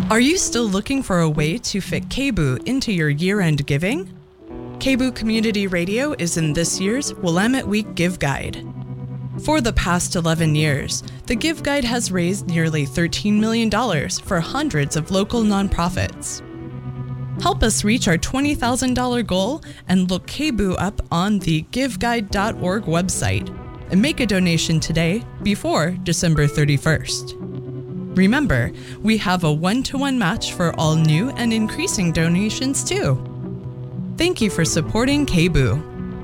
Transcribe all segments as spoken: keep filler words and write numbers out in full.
Are you still looking for a way to fit K B U into your year-end giving? K B U Community Radio is in this year's Willamette Week Give Guide. For the past eleven years, the Give Guide has raised nearly thirteen million dollars for hundreds of local nonprofits. Help us reach our twenty thousand dollars goal and look K B U up on the give guide dot org website and make a donation today before December thirty-first. Remember, we have a one-to-one match for all new and increasing donations too. Thank you for supporting K B U.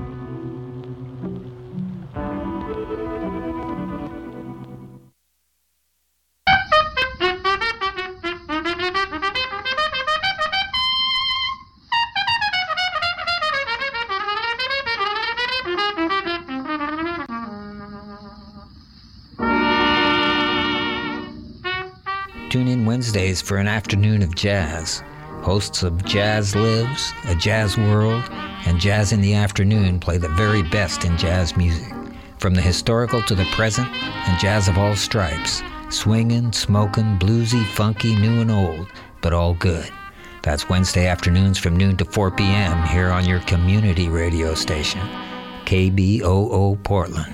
Tune in Wednesdays for an afternoon of jazz. Hosts of Jazz Lives, A Jazz World, and Jazz in the Afternoon play the very best in jazz music. From the historical to the present, and jazz of all stripes. Swinging, smoking, bluesy, funky, new and old, but all good. That's Wednesday afternoons from noon to four p.m. here on your community radio station, K B O O Portland.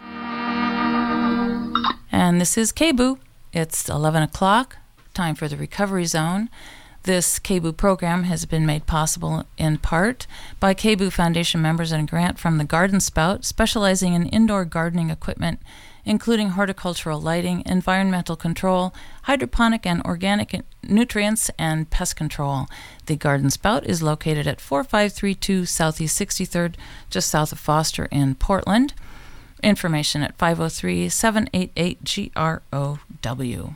And this is K B U. It's eleven o'clock, time for the Recovery Zone. This K B U program has been made possible in part by K B U Foundation members and a grant from the Garden Spout, specializing in indoor gardening equipment, including horticultural lighting, environmental control, hydroponic and organic nutrients, and pest control. The Garden Spout is located at four five three two Southeast sixty-third, just south of Foster in Portland. Information at five oh three, seven eight eight, G R O W.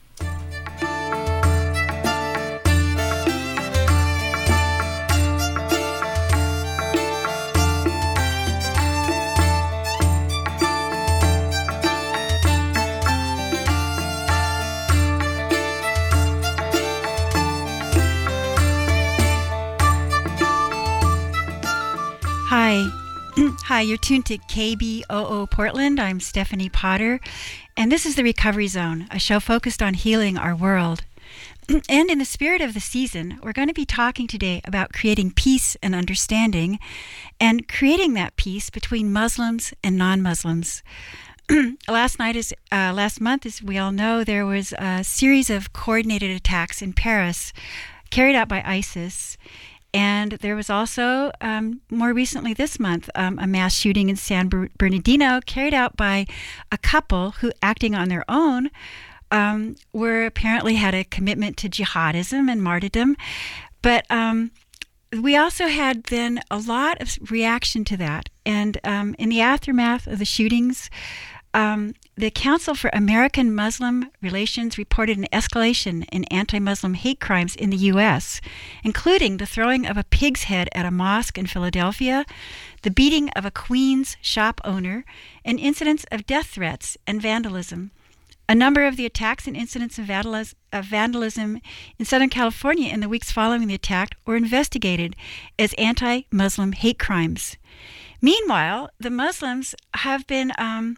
Hi. Hi, you're tuned to K B O O Portland. I'm Stephanie Potter, and this is the Recovery Zone, a show focused on healing our world. And in the spirit of the season, we're going to be talking today about creating peace and understanding, and creating that peace between Muslims and non-Muslims. Last night, is uh, last month, as we all know, there was a series of coordinated attacks in Paris carried out by ISIS. And there was also, um, more recently this month, um, a mass shooting in San Bernardino carried out by a couple who, acting on their own, um, were apparently had a commitment to jihadism and martyrdom. But um, we also had then a lot of reaction to that. And um, in the aftermath of the shootings, um, the Council for American Muslim Relations reported an escalation in anti-Muslim hate crimes in the U S, including the throwing of a pig's head at a mosque in Philadelphia, the beating of a Queens shop owner, and incidents of death threats and vandalism. A number of the attacks and incidents of vandalism in Southern California in the weeks following the attack were investigated as anti-Muslim hate crimes. Meanwhile, the Muslims have been... Um,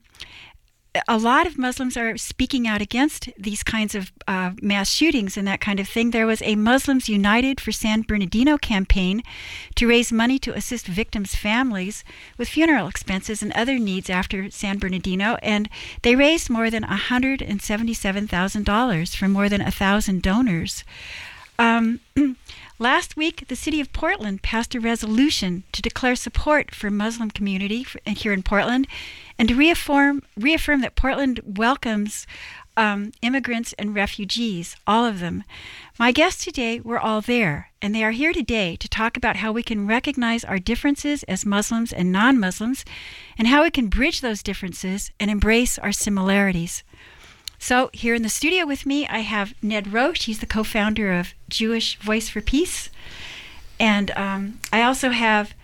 A lot of Muslims are speaking out against these kinds of uh, mass shootings and that kind of thing. There was a Muslims United for San Bernardino campaign to raise money to assist victims' families with funeral expenses and other needs after San Bernardino, and they raised more than one hundred seventy-seven thousand dollars from more than one thousand donors. Um, last week, the city of Portland passed a resolution to declare support for Muslim community for, here in Portland, and to reaffirm, reaffirm that Portland welcomes um, immigrants and refugees, all of them. My guests today were all there, and they are here today to talk about how we can recognize our differences as Muslims and non-Muslims, and how we can bridge those differences and embrace our similarities. So here in the studio with me, I have Ned Roche. He's the co-founder of Jewish Voice for Peace. And um, I also have,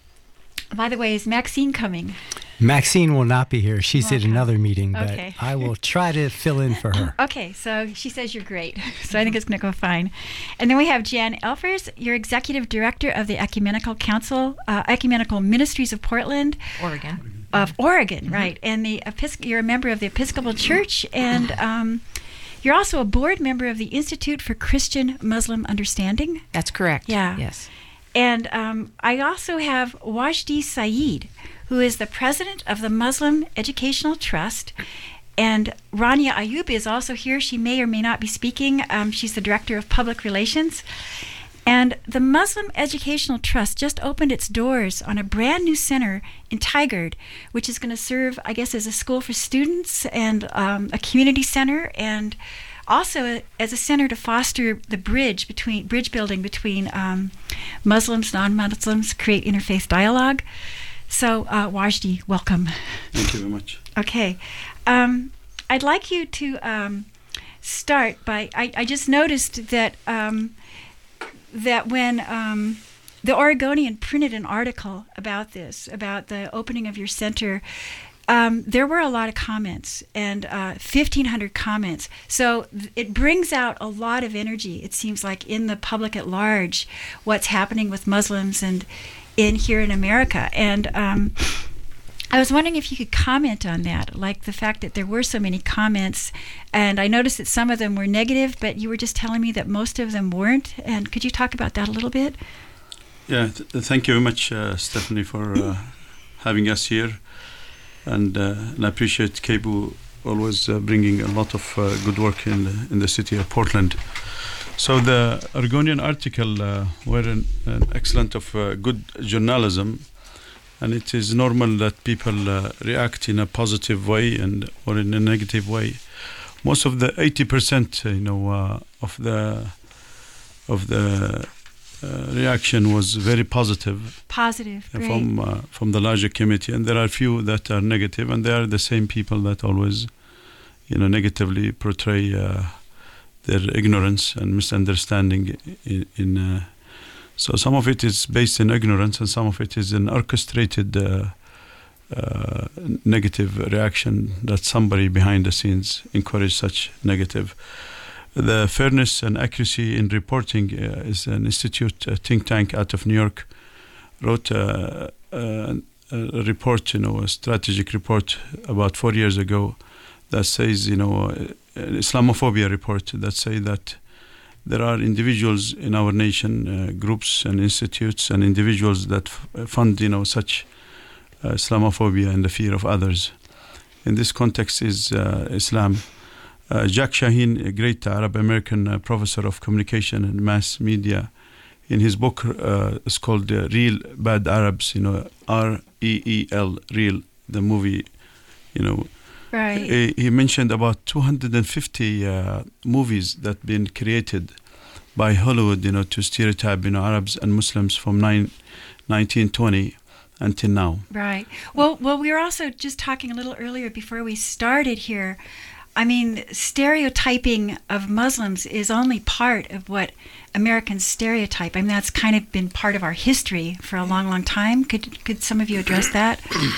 by the way, is Maxine coming? Maxine will not be here. She's okay. at another meeting, but okay. I will try to fill in for her. Okay, so she says you're great. So I think it's going to go fine. And then we have Jan Elfers. You're Executive Director of the Ecumenical Council, uh, Ecumenical Ministries of Portland. Oregon. Of Oregon, Mm-hmm. right. And the Episc- you're a member of the Episcopal Church, and um, You're also a board member of the Institute for Christian Muslim Understanding. That's correct. Yeah. Yes. And um, I also have Wajdi Saeed, who is the president of the Muslim Educational Trust. And Rania Ayub is also here. She may or may not be speaking. Um, she's the director of public relations. And the Muslim Educational Trust just opened its doors on a brand new center in Tigard, which is going to serve, I guess, as a school for students and um, a community center, and also as a center to foster the bridge between bridge building between um, Muslims, non-Muslims, create interfaith dialogue. So, uh, Wajdi, welcome. Thank you very much. Okay. Um, I'd like you to um, start by, I, I just noticed that um, that when um, the Oregonian printed an article about this, about the opening of your center, um, there were a lot of comments, and uh, fifteen hundred comments. So th- it brings out a lot of energy, it seems like, in the public at large, what's happening with Muslims and in here in America. And um, I was wondering if you could comment on that, like the fact that there were so many comments, and I noticed that some of them were negative, but you were just telling me that most of them weren't. And could you talk about that a little bit? Yeah, th- thank you very much, uh, Stephanie, for uh, having us here. And, uh, and I appreciate K B U always uh, bringing a lot of uh, good work in the, in the city of Portland. So the Oregonian article uh, were an, an excellent of uh, good journalism. And it is normal that people uh, react in a positive way and or in a negative way. Most of the eighty percent, you know, uh, of the of the uh, reaction was very positive. Positive, uh, great. from uh, from the larger committee, and there are few that are negative, and they are the same people that always, you know, negatively portray uh, their ignorance and misunderstanding in. in uh, So some of it is based in ignorance, and some of it is an orchestrated uh, uh, negative reaction that somebody behind the scenes encouraged such negative. The fairness and accuracy in reporting uh, is an institute, a think tank out of New York, wrote a, a, a report, you know, a strategic report about four years ago that says, you know, an Islamophobia report that say that there are individuals in our nation, uh, groups and institutes and individuals that f- fund, you know, such uh, Islamophobia and the fear of others. In this context is uh, Islam. Uh, Jack Shaheen, a great Arab-American uh, professor of communication and mass media, in his book, uh, it's called uh, Real Bad Arabs, you know, R E E L, Real, the movie, you know. Right. He, he mentioned about two hundred fifty uh, movies that been created by Hollywood, you know, to stereotype, you know, Arabs and Muslims from nine, nineteen twenty until now. Right. Well, well, we were also just talking a little earlier before we started here. I mean, stereotyping of Muslims is only part of what Americans stereotype. I mean, that's kind of been part of our history for a long, long time. Could could some of you address that?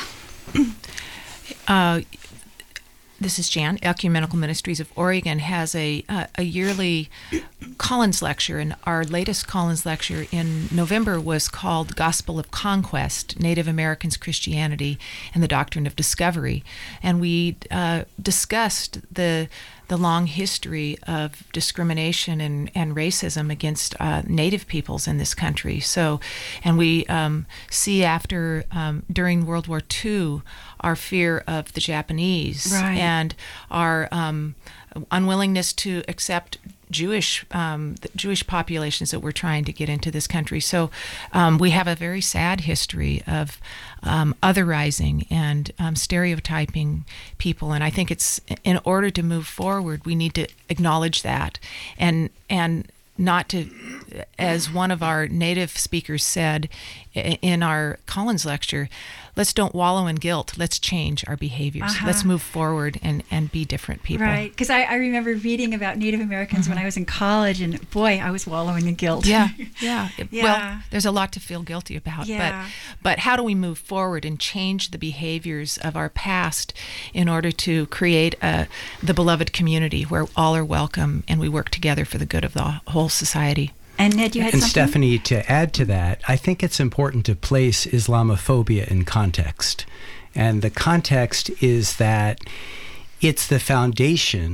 Uh, This is Jan. Ecumenical Ministries of Oregon has a uh, a yearly Collins lecture, and our latest Collins lecture in November was called Gospel of Conquest, Native Americans, Christianity, and the Doctrine of Discovery. And we uh, discussed the the long history of discrimination and, and racism against uh, Native peoples in this country. So, and we um, see after, um, during World War Two, our fear of the Japanese, right, and our um, unwillingness to accept Jewish um, the Jewish populations that we're trying to get into this country. So um, we have a very sad history of um, otherizing and um, stereotyping people, and I think it's in order to move forward, we need to acknowledge that, and and not to, as one of our native speakers said in our Collins lecture, let's don't wallow in guilt. Let's change our behaviors. Uh-huh. Let's move forward and, and be different people. Right, because I, I remember reading about Native Americans mm-hmm. when I was in college, and boy, I was wallowing in guilt. Yeah, yeah. yeah. Well, there's a lot to feel guilty about. Yeah. But, but how do we move forward and change the behaviors of our past in order to create a, the beloved community where all are welcome and we work together for the good of the whole society? And Ned, you had and something? Stephanie, to add to that, I think it's important to place Islamophobia in context. And the context is that it's the foundation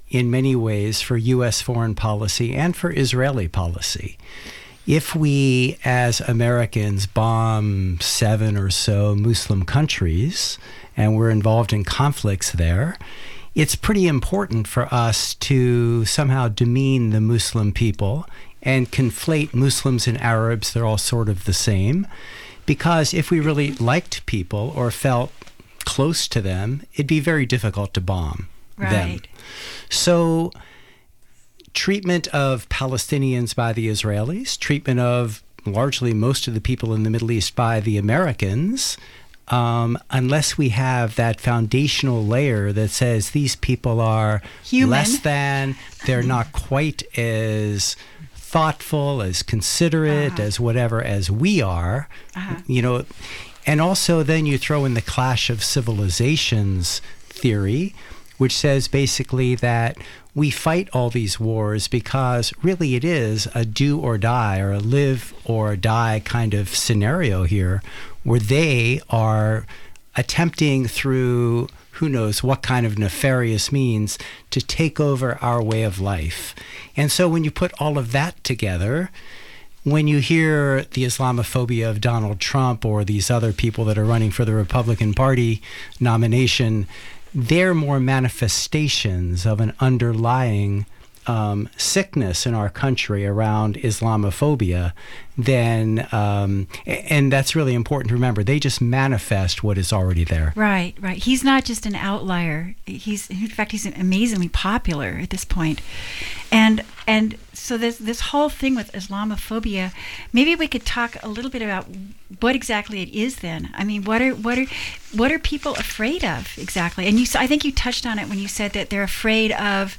in many ways for U S foreign policy and for Israeli policy. If we, as Americans, bomb seven or so Muslim countries and we're involved in conflicts there, it's pretty important for us to somehow demean the Muslim people and conflate Muslims and Arabs. They're all sort of the same. Because if we really liked people or felt close to them, it'd be very difficult to bomb right. them. So treatment of Palestinians by the Israelis, treatment of largely most of the people in the Middle East by the Americans, um, unless we have that foundational layer that says these people are human, less than, they're not quite as thoughtful, as considerate, uh-huh. as whatever as we are, uh-huh. you know, and also then you throw in the clash of civilizations theory, which says basically that we fight all these wars because really it is a do or die or a live or die kind of scenario here, where they are attempting through who knows what kind of nefarious means to take over our way of life. And so when you put all of that together, when you hear the Islamophobia of Donald Trump or these other people that are running for the Republican Party nomination, they're more manifestations of an underlying um, sickness in our country around Islamophobia, then, um, and that's really important to remember, they just manifest what is already there. Right, right. He's not just an outlier. He's, in fact, he's amazingly popular at this point. And and so this this whole thing with Islamophobia, maybe we could talk a little bit about what exactly it is then. I mean, what are what are what are people afraid of exactly? And you, I think you touched on it when you said that they're afraid of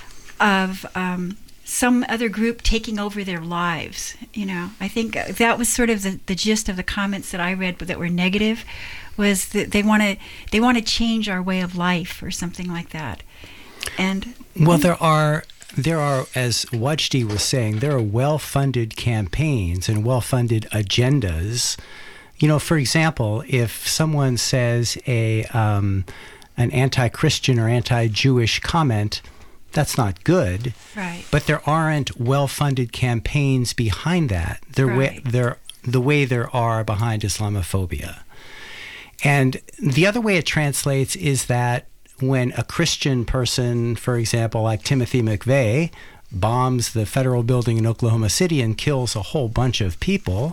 of um, some other group taking over their lives. You know, I think that was sort of the, the gist of the comments that I read that were negative, was that they want to they want to change our way of life or something like that. And well, there are. There are, as Wajdi was saying, there are well-funded campaigns and well-funded agendas. You know, for example, if someone says a um, an anti-Christian or anti-Jewish comment, that's not good. Right. But there aren't well-funded campaigns behind that. There, right. way, there, the way there are behind Islamophobia. And the other way it translates is that when a Christian person, for example, like Timothy McVeigh, bombs the federal building in Oklahoma City and kills a whole bunch of people,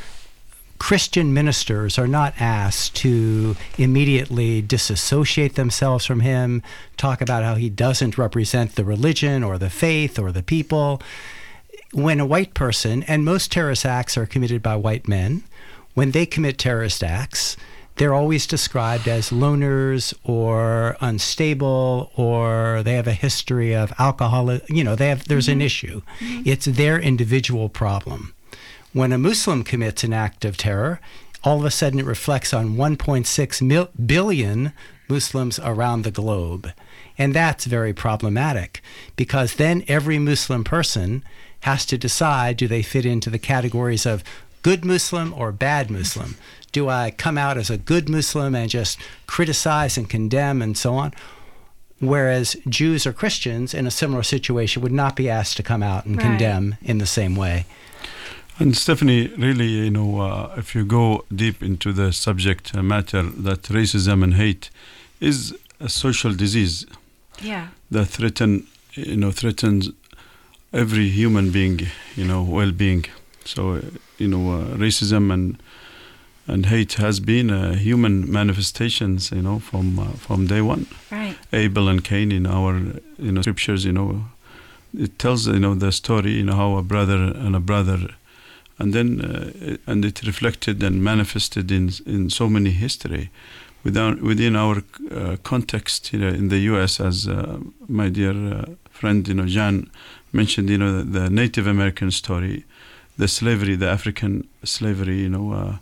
Christian ministers are not asked to immediately disassociate themselves from him, talk about how he doesn't represent the religion or the faith or the people. When a white person, and most terrorist acts are committed by white men, when they commit terrorist acts, they're always described as loners or unstable, or they have a history of alcohol. You know, they have, there's mm-hmm. an issue. Mm-hmm. It's their individual problem. When a Muslim commits an act of terror, all of a sudden it reflects on one point six mil- billion Muslims around the globe. And that's very problematic, because then every Muslim person has to decide, do they fit into the categories of good Muslim or bad Muslim? Do I come out as a good Muslim and just criticize and condemn and so on? Whereas Jews or Christians in a similar situation would not be asked to come out and right. condemn in the same way. And Stephanie, really, you know, uh, if you go deep into the subject matter, that racism and hate is a social disease. Yeah. That threaten, you know, threatens every human being, you know, well-being. So, uh, you know, uh, racism and and hate has been uh, human manifestations, you know, from uh, from day one. Right. Abel and Cain in our, you know, scriptures, you know, it tells, you know, the story, you know, how a brother and a brother, and then uh, and it reflected and manifested in in so many history, without within our uh, context, you know, in the U S, as uh, my dear uh, friend, you know, Jan mentioned, you know, the, the Native American story, the slavery, the African slavery, you know. Uh,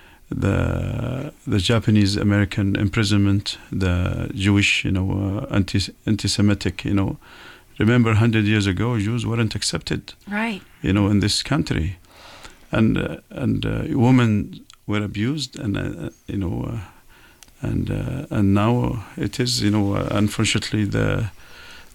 the the Japanese American imprisonment, the Jewish, you know, uh, anti anti-Semitic, you know. Remember, one hundred years ago, Jews weren't accepted, right? You know, in this country, and uh, and uh, women were abused, and uh, you know, uh, and uh, and now it is, you know, uh, unfortunately the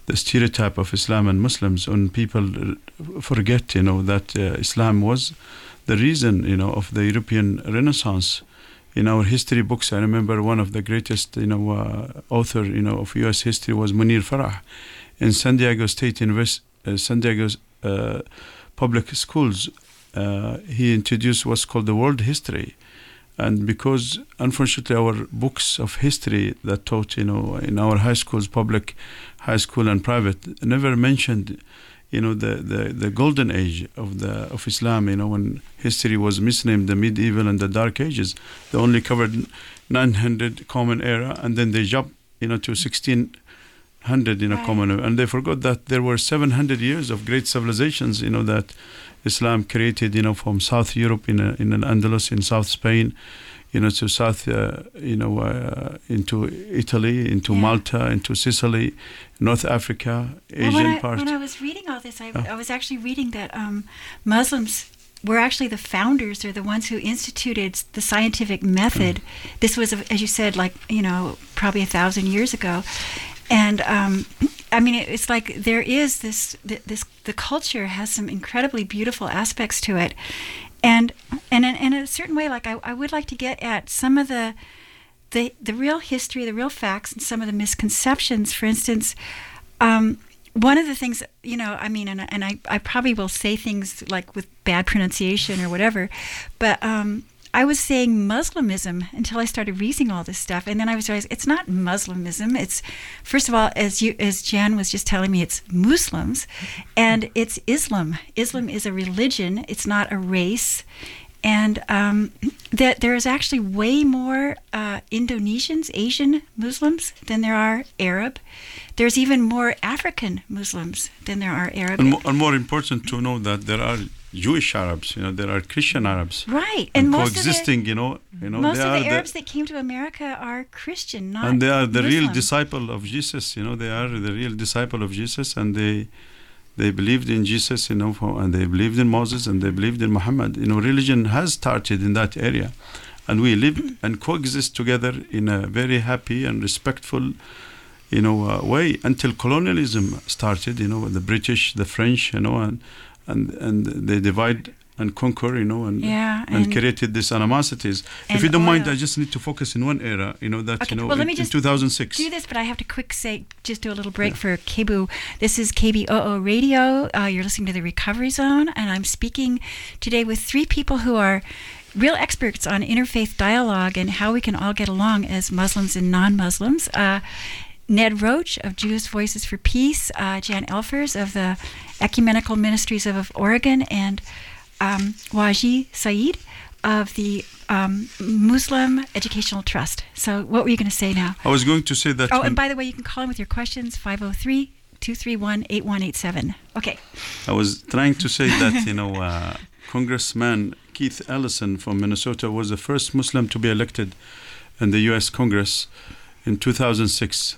the stereotype of Islam and Muslims, when people forget, you know, that uh, Islam was the reason, you know, of the European Renaissance. In our history books, I remember one of the greatest, you know, uh, author, you know, of U S history was Munir Farah. In San Diego State University, uh, San Diego's uh, public schools, uh, he introduced what's called the world history. And because, unfortunately, our books of history that taught, you know, in our high schools, public high school and private, never mentioned, you know, the, the, the golden age of the of Islam, you know, when history was misnamed the medieval and the dark ages. They only covered nine hundred common era, and then they jumped, you know, to sixteen hundred, you know, right. common era. And they forgot that there were seven hundred years of great civilizations, you know, that Islam created, you know, from South Europe in a, in an Andalus, in South Spain, you know, to South, uh, you know, uh, into Italy, into yeah. Malta, into Sicily, North Africa, Asian well, when I, part. When I was reading all this, I, oh. I was actually reading that um, Muslims were actually the founders. They're the ones who instituted the scientific method. Mm. This was, as you said, like, you know, probably a thousand years ago. And um, I mean, it's like there is this, this, the culture has some incredibly beautiful aspects to it. And and in, in a certain way, like I, I would like to get at some of the, the the real history, the real facts, and some of the misconceptions. For instance, um, one of the things, you know, I mean, and, and I, I probably will say things like with bad pronunciation or whatever, but um, I was saying Muslimism until I started reading all this stuff, and then I was realizing it's not Muslimism. It's, first of all, as you as Jan was just telling me, it's Muslims, and it's Islam. Islam is a religion. It's not a race, and um, that there is actually way more uh, Indonesians, Asian Muslims than there are Arab. There's even more African Muslims than there are Arab. And, mo- and more important to know that there are Jewish Arabs, you know, there are Christian Arabs, right? And, and most coexisting, of the, you know, you know, most they of are the Arabs the, that came to America are Christian, not and they are the Muslim. real disciple of Jesus. You know, they are the real disciple of Jesus, and they they believed in Jesus, you know, for, and they believed in Moses, and they believed in Muhammad. You know, religion has started in that area, and we live and coexist together in a very happy and respectful, you know, uh, way until colonialism started. You know, the British, the French, you know, and and and they divide and conquer, you know, and yeah, and, and created these animosities. If you don't oil. mind, I just need to focus in one era, you know, that, okay, you know, well, let me in, just in two thousand six. Do this, but I have to quick say, just do a little break yeah. for K B O O. This is K B O O Radio. Uh, you're listening to the Recovery Zone, and I'm speaking today with three people who are real experts on interfaith dialogue and how we can all get along as Muslims and non-Muslims. Uh, Ned Roach of Jewish Voices for Peace, uh, Jan Elfers of the Ecumenical Ministries of, of Oregon, and um, Waji Saeed of the um, Muslim Educational Trust. So what were you going to say now? I was going to say that... Oh, and by the way, you can call in with your questions, five oh three, two three one, eight one eight seven. Okay. I was trying to say that, you know, uh, Congressman Keith Ellison from Minnesota was the first Muslim to be elected in the U S Congress in two thousand six.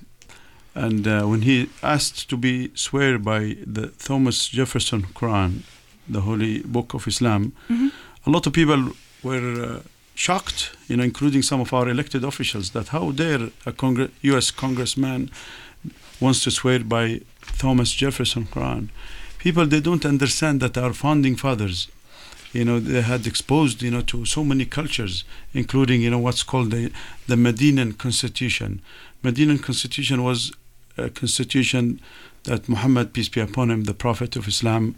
And uh, when he asked to be swear by the Thomas Jefferson Quran, the holy book of Islam, mm-hmm. a lot of people were uh, shocked, you know, including some of our elected officials, that how dare a Congre- U S congressman wants to swear by Thomas Jefferson Quran. People, they don't understand that our founding fathers, you know, they had exposed, you know, to so many cultures, including, you know, what's called the, the Medinan Constitution. Medinan Constitution was a constitution that Muhammad, peace be upon him, the Prophet of Islam,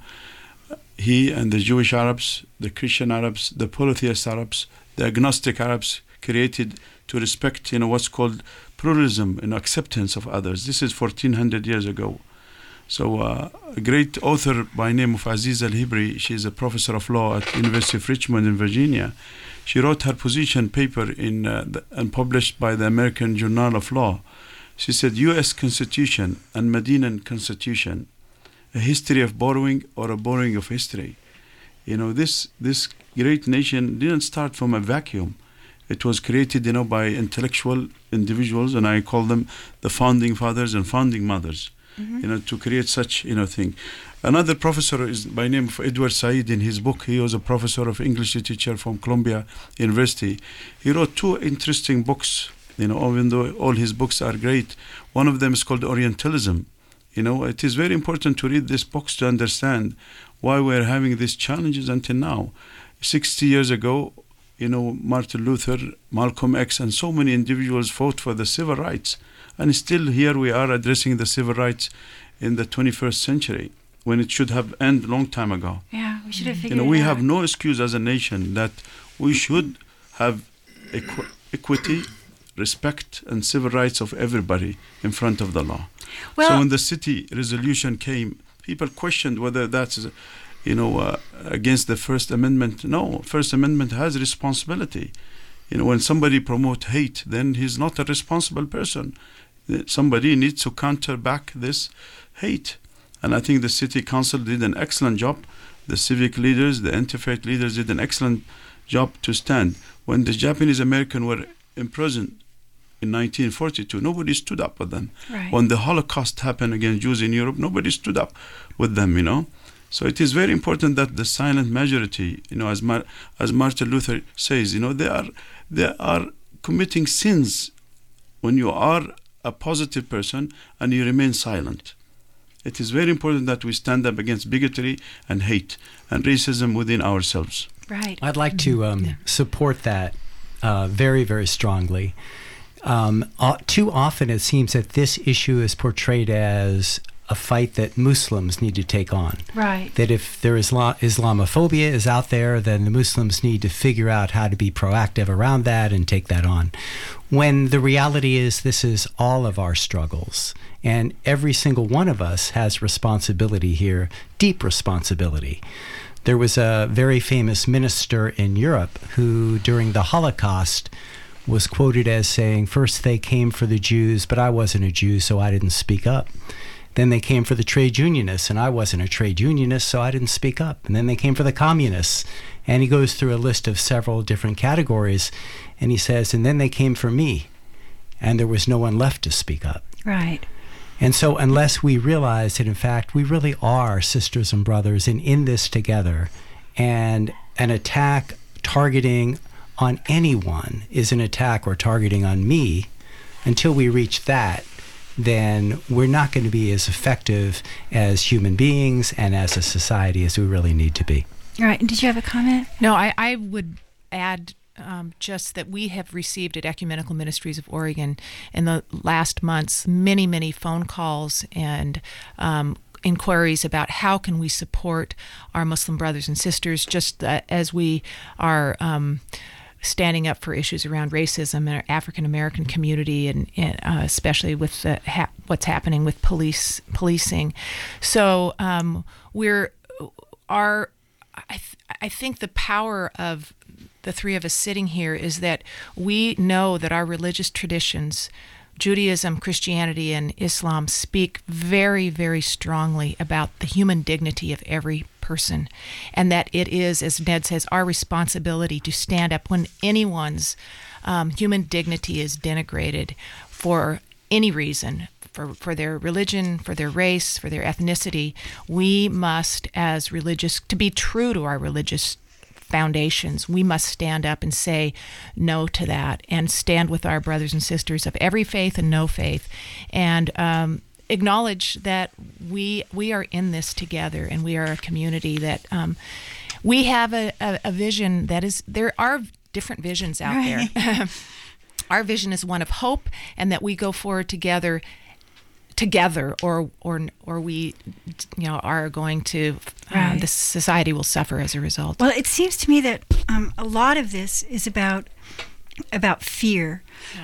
he and the Jewish Arabs, the Christian Arabs, the polytheist Arabs, the agnostic Arabs created to respect, you know, what's called pluralism and acceptance of others. This is fourteen hundred years ago. So uh, a great author by name of Aziz Al-Hibri, she's a professor of law at University of Richmond in Virginia. She wrote her position paper in uh, the, and published by the American Journal of Law. She said, U S Constitution and Medinan Constitution, a history of borrowing or a borrowing of history. You know, this this great nation didn't start from a vacuum. It was created, you know, by intellectual individuals, and I call them the founding fathers and founding mothers, mm-hmm. you know, to create such, you know, thing. Another professor is by name of Edward Said. In his book, he was a professor of English literature from Columbia University. He wrote two interesting books, you know, even though all his books are great. One of them is called Orientalism, You know, it is very important to read these books to understand why we're having these challenges until now. sixty years ago, you know, Martin Luther, Malcolm X, and so many individuals fought for the civil rights. And still here we are addressing the civil rights in the twenty-first century, when it should have ended a long time ago. Yeah, we should have figured You know, it we out. have no excuse as a nation that we should have equ- equity, respect, and civil rights of everybody in front of the law. Well, so when the city resolution came, people questioned whether that's, you know, uh, against the First Amendment. No, First Amendment has responsibility. You know, when somebody promotes hate, then he's not a responsible person. Somebody needs to counter back this hate. And I think the city council did an excellent job. The civic leaders, the interfaith leaders did an excellent job to stand. When the Japanese Americans were imprisoned in nineteen forty-two, nobody stood up with them. Right. When the Holocaust happened against Jews in Europe, nobody stood up with them, you know. So it is very important that the silent majority, you know, as Mar- as Martin Luther says, you know, they are they are committing sins when you are a positive person and you remain silent. It is very important that we stand up against bigotry and hate and racism within ourselves. Right. I'd like to um, Yeah. support that uh, very, very strongly. Um, uh, too often it seems that this issue is portrayed as a fight that Muslims need to take on. Right. That if there is Isla- Islamophobia is out there, then the Muslims need to figure out how to be proactive around that and take that on. When the reality is this is all of our struggles, and every single one of us has responsibility here, deep responsibility. There was a very famous minister in Europe who, during the Holocaust, was quoted as saying, first they came for the Jews, but I wasn't a Jew, so I didn't speak up. Then they came for the trade unionists, and I wasn't a trade unionist, so I didn't speak up. And then they came for the communists. And he goes through a list of several different categories, and he says, and then they came for me, and there was no one left to speak up. Right. And so unless we realize that, in fact, we really are sisters and brothers and in this together, and an attack targeting on anyone is an attack or targeting on me, until we reach that, then we're not going to be as effective as human beings and as a society as we really need to be. All right. And did you have a comment? No, I, I would add um, just that we have received at Ecumenical Ministries of Oregon in the last months many, many phone calls and um, inquiries about how can we support our Muslim brothers and sisters, just uh, as we are um, standing up for issues around racism in our African American community, and, and uh, especially with the ha- what's happening with police policing. So um, we're our I, th- I think the power of the three of us sitting here is that we know that our religious traditions, Judaism, Christianity, and Islam, speak very, very strongly about the human dignity of every person, and that it is, as Ned says, our responsibility to stand up when anyone's um, human dignity is denigrated for any reason. For, for their religion, for their race, for their ethnicity. We must, as religious, to be true to our religious foundations, we must stand up and say no to that, and stand with our brothers and sisters of every faith and no faith, and um, acknowledge that we we are in this together, and we are a community that um, we have a, a, a vision that is, there are different visions out Right. there. Our vision is one of hope, and that we go forward together together or or or we you know are going to uh, Right. the society will suffer as a result. Well, it seems to me that um, a lot of this is about about fear.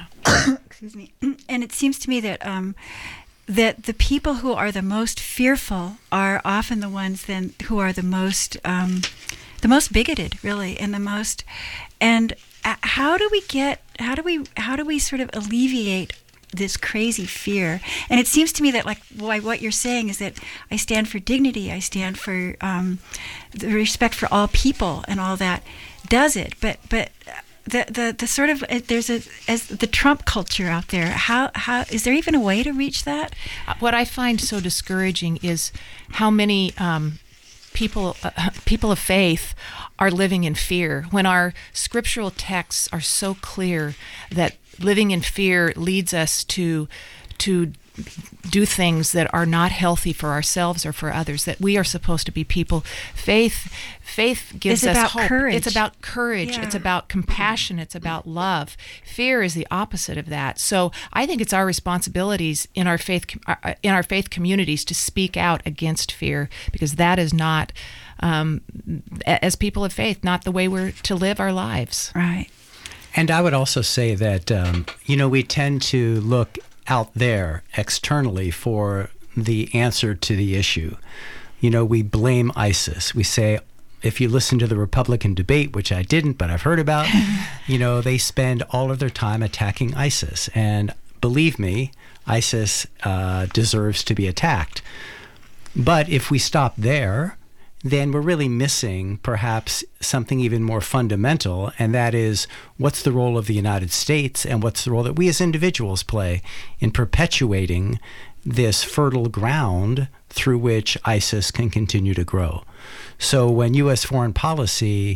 Excuse me. And it seems to me that um, that the people who are the most fearful are often the ones then who are the most um, the most bigoted, really, and the most. And uh, how do we get? How do we? How do we sort of alleviate this crazy fear? And it seems to me that, like, why what you're saying is that I stand for dignity, I stand for um, the respect for all people and all that does it. But but the the, the sort of uh, there's a as the Trump culture out there. How how is there even a way to reach that? Uh, What I find so discouraging is how many um, people uh, people of faith are living in fear when our scriptural texts are so clear that living in fear leads us to to do things that are not healthy for ourselves or for others, that we are supposed to be people. Faith faith gives it's us about hope. Courage. It's about courage. Yeah. It's about compassion. It's about love. Fear is the opposite of that. So I think it's our responsibilities in our faith in our faith communities to speak out against fear, because that is not, um, as people of faith, not the way we're to live our lives. Right. And I would also say that, um, you know, we tend to look out there externally for the answer to the issue. You know, we blame ISIS. We say, if you listen to the Republican debate, which I didn't, but I've heard about, you know, they spend all of their time attacking ISIS. And believe me, ISIS uh, deserves to be attacked. But if we stop there, then we're really missing perhaps something even more fundamental, and that is, what's the role of the United States and what's the role that we as individuals play in perpetuating this fertile ground through which ISIS can continue to grow. So when U S foreign policy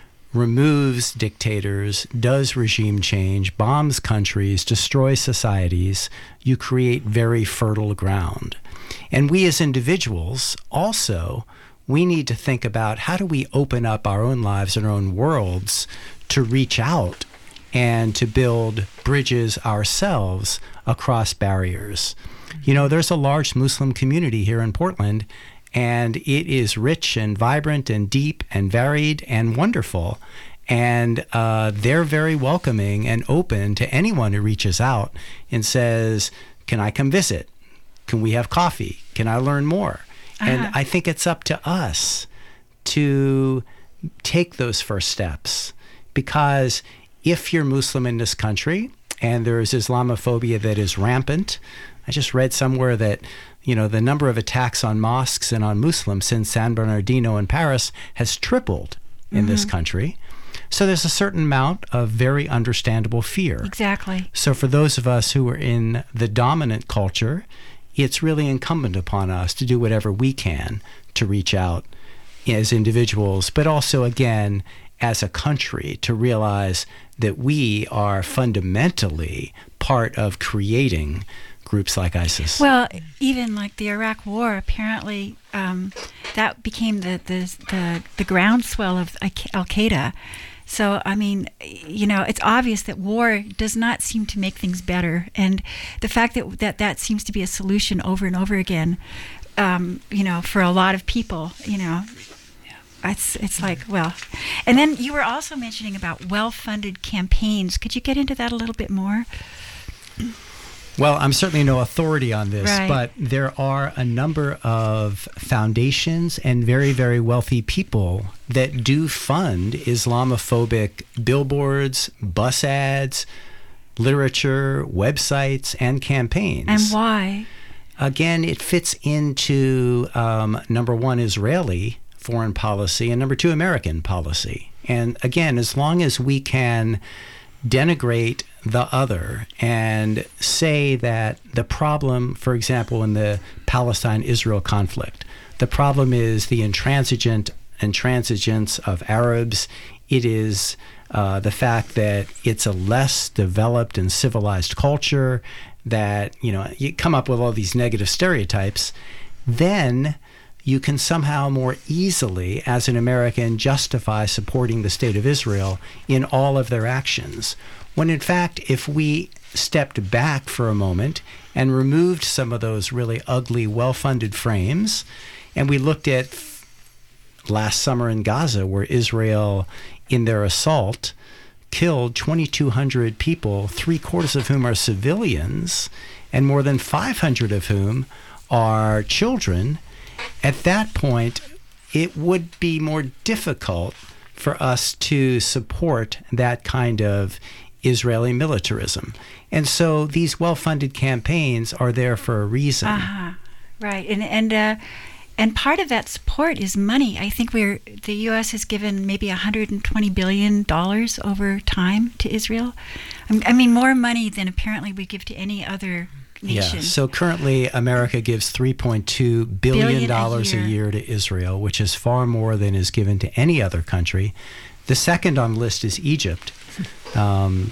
removes dictators, does regime change, bombs countries, destroys societies, you create very fertile ground. And we as individuals also, we need to think about, how do we open up our own lives and our own worlds to reach out and to build bridges ourselves across barriers. You know, there's a large Muslim community here in Portland, and it is rich and vibrant and deep and varied and wonderful. And uh, they're very welcoming and open to anyone who reaches out and says, can I come visit? Can we have coffee? Can I learn more? Uh-huh. And I think it's up to us to take those first steps, because if you're Muslim in this country and there's Islamophobia that is rampant, I just read somewhere that, you know, the number of attacks on mosques and on Muslims since San Bernardino in Paris has tripled in mm-hmm. this country. So there's a certain amount of very understandable fear. Exactly. So for those of us who are in the dominant culture, it's really incumbent upon us to do whatever we can to reach out as individuals, but also, again, as a country, to realize that we are fundamentally part of creating groups like ISIS. Well, even like the Iraq War, apparently um, that became the, the the the groundswell of Al Qaeda. So, I mean, you know, it's obvious that war does not seem to make things better, and the fact that that, that seems to be a solution over and over again, um, you know, for a lot of people, you know. It's it's like, well, and then you were also mentioning about well-funded campaigns. Could you get into that a little bit more? Well, I'm certainly no authority on this, right. but there are a number of foundations and very, very wealthy people that do fund Islamophobic billboards, bus ads, literature, websites, and campaigns. And why? Again, it fits into, um, number one, Israeli foreign policy, and number two, American policy. And again, as long as we can denigrate the other and say that the problem, for example, in the Palestine-Israel conflict, the problem is the intransigent intransigence of Arabs. It is uh, the fact that it's a less developed and civilized culture, that, you know, you come up with all these negative stereotypes, then you can somehow more easily, as an American, justify supporting the State of Israel in all of their actions. When in fact, if we stepped back for a moment and removed some of those really ugly, well-funded frames, and we looked at last summer in Gaza, where Israel, in their assault, killed twenty-two hundred people, three-quarters of whom are civilians, and more than five hundred of whom are children, at that point, it would be more difficult for us to support that kind of Israeli militarism. And so these well-funded campaigns are there for a reason. Uh-huh. Right. And and uh, and part of that support is money. I think we're the U S has given maybe one hundred twenty billion dollars over time to Israel. I mean, more money than apparently we give to any other nation. Yeah. So currently, America gives three point two billion dollars billion a, year. a year to Israel, which is far more than is given to any other country. The second on the list is Egypt. Um,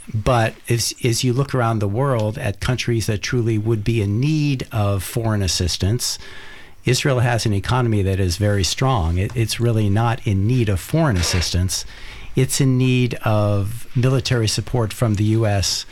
but as, as you look around the world at countries that truly would be in need of foreign assistance, Israel has an economy that is very strong. It, it's really not in need of foreign assistance. It's in need of military support from the U S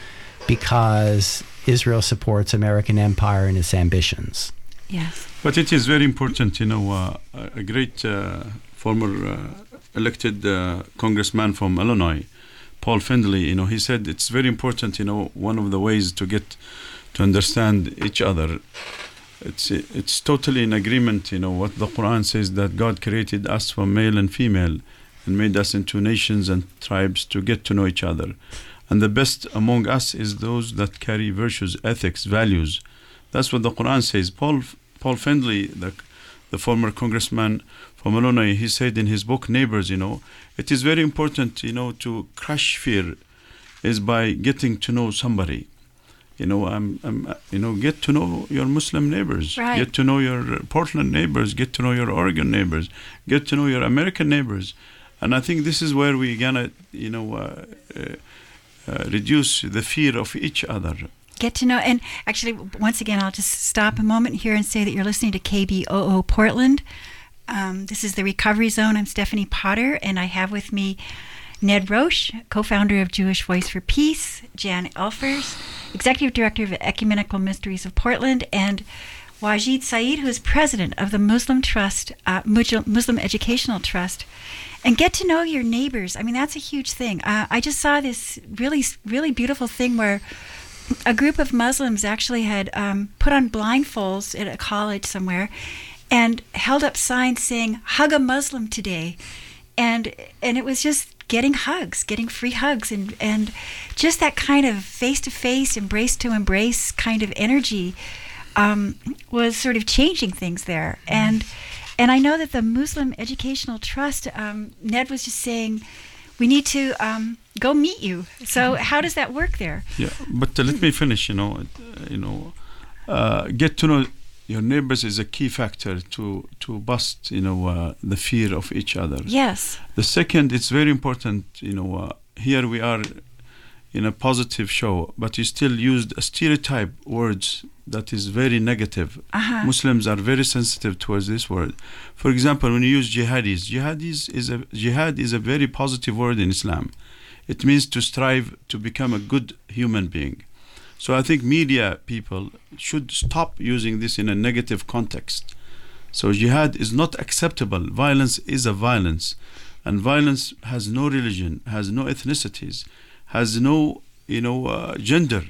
because Israel supports American empire and its ambitions. Yes. But it is very important, you know, uh, a great uh, former uh, elected uh, congressman from Illinois, Paul Findley, you know, he said it's very important, you know, one of the ways to get to understand each other, it's it's totally in agreement, you know, what the Quran says, that God created us from male and female and made us into nations and tribes to get to know each other. And the best among us is those that carry virtues, ethics, values. That's what the Quran says. Paul Paul Findley, the, the former congressman from Illinois, he said in his book, Neighbors, you know, it is very important, you know, to crush fear is by getting to know somebody. You know, I'm, I'm, you know, get to know your Muslim neighbors. Right. Get to know your Portland neighbors. Get to know your Oregon neighbors. Get to know your American neighbors. And I think this is where we're gonna, you know, uh, uh, uh, reduce the fear of each other. Get to know, and actually, once again, I'll just stop a moment here and say that you're listening to K B O O Portland. Um, this is the Recovery Zone. I'm Stephanie Potter, and I have with me Ned Roche, co-founder of Jewish Voice for Peace, Jan Elfers, executive director of Ecumenical Ministries of Portland, and Wajid Saeed, who is president of the Muslim Trust, uh, Muslim Educational Trust. And get to know your neighbors. I mean, that's a huge thing. Uh, I just saw this really, really beautiful thing where a group of Muslims actually had um, put on blindfolds at a college somewhere and held up signs saying, "Hug a Muslim today." And and it was just getting hugs, getting free hugs, and, and just that kind of face-to-face, embrace-to-embrace kind of energy um, was sort of changing things there. And and I know that the Muslim Educational Trust, um, Ned was just saying, we need to um, go meet you. So how does that work there? Yeah, but uh, let me finish, you know, uh, you know, uh, get to know your neighbors is a key factor to, to bust, you know, uh, the fear of each other. Yes. The second, it's very important, you know, uh, here we are in a positive show, but you still used a stereotype words that is very negative. Uh-huh. Muslims are very sensitive towards this word. For example, when you use jihadis, jihadis is a jihad is a very positive word in Islam. It means to strive to become a good human being. So I think media people should stop using this in a negative context. So jihad is not acceptable. Violence is a violence, and violence has no religion, has no ethnicities, has no, you know, uh, gender.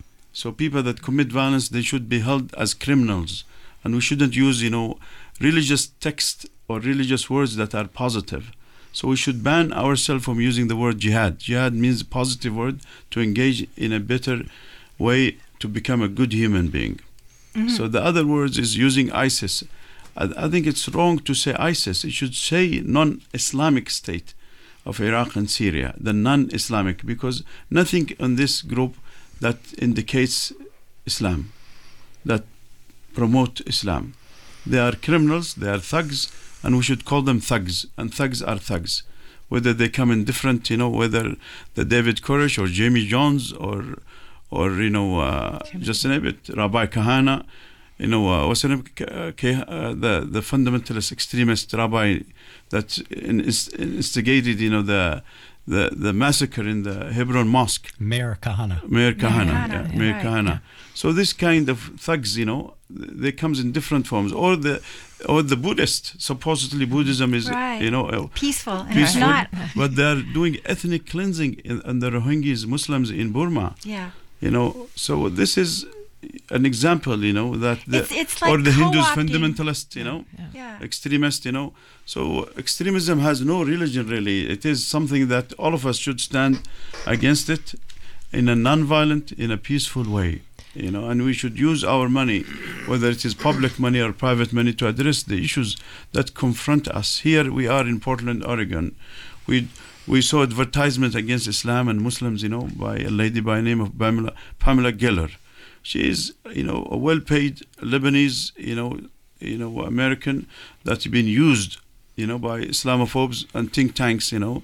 So people that commit violence, they should be held as criminals, and we shouldn't use, you know, religious text or religious words that are positive. So we should ban ourselves from using the word jihad. Jihad means a positive word to engage in a better way to become a good human being. Mm-hmm. So the other words is using ISIS. I, I think it's wrong to say ISIS. It should say non-Islamic state of Iraq and Syria, the non-Islamic, because nothing in this group that indicates Islam, that promote Islam. They are criminals, they are thugs, and we should call them thugs, and thugs are thugs. Whether they come in different, you know, whether the David Koresh or Jamie Jones or, or you know, uh, just name it, Rabbi Kahana, you know, uh, what's the name, uh, the, the fundamentalist extremist rabbi that in, instigated, you know, the the the massacre in the Hebron Mosque. Meir Kahana. Meir Kahana, Kahana, yeah, yeah, Meir right, Kahana. yeah. So this kind of thugs, you know, they comes in different forms. Or the or the Buddhist, supposedly Buddhism is, Right. you know, uh, Peaceful, and peaceful, it's not. but they are doing ethnic cleansing in, in the Rohingyas Muslims in Burma. Yeah. You know, so this is an example, you know, that the, It's- it's like or the Hindus co-opting. fundamentalist, you know, Yeah. extremist, you know. So extremism has no religion really. It is something that all of us should stand against it in a non-violent, in a peaceful way, you know. And we should use our money, whether it is public money or private money, to address the issues that confront us. Here we are in Portland, Oregon. We we saw advertisement against Islam and Muslims, you know, by a lady by the name of Pamela, Pamela Geller. She is, you know, a well-paid Lebanese, you know, you know, American that's been used, you know, by Islamophobes and think tanks, you know,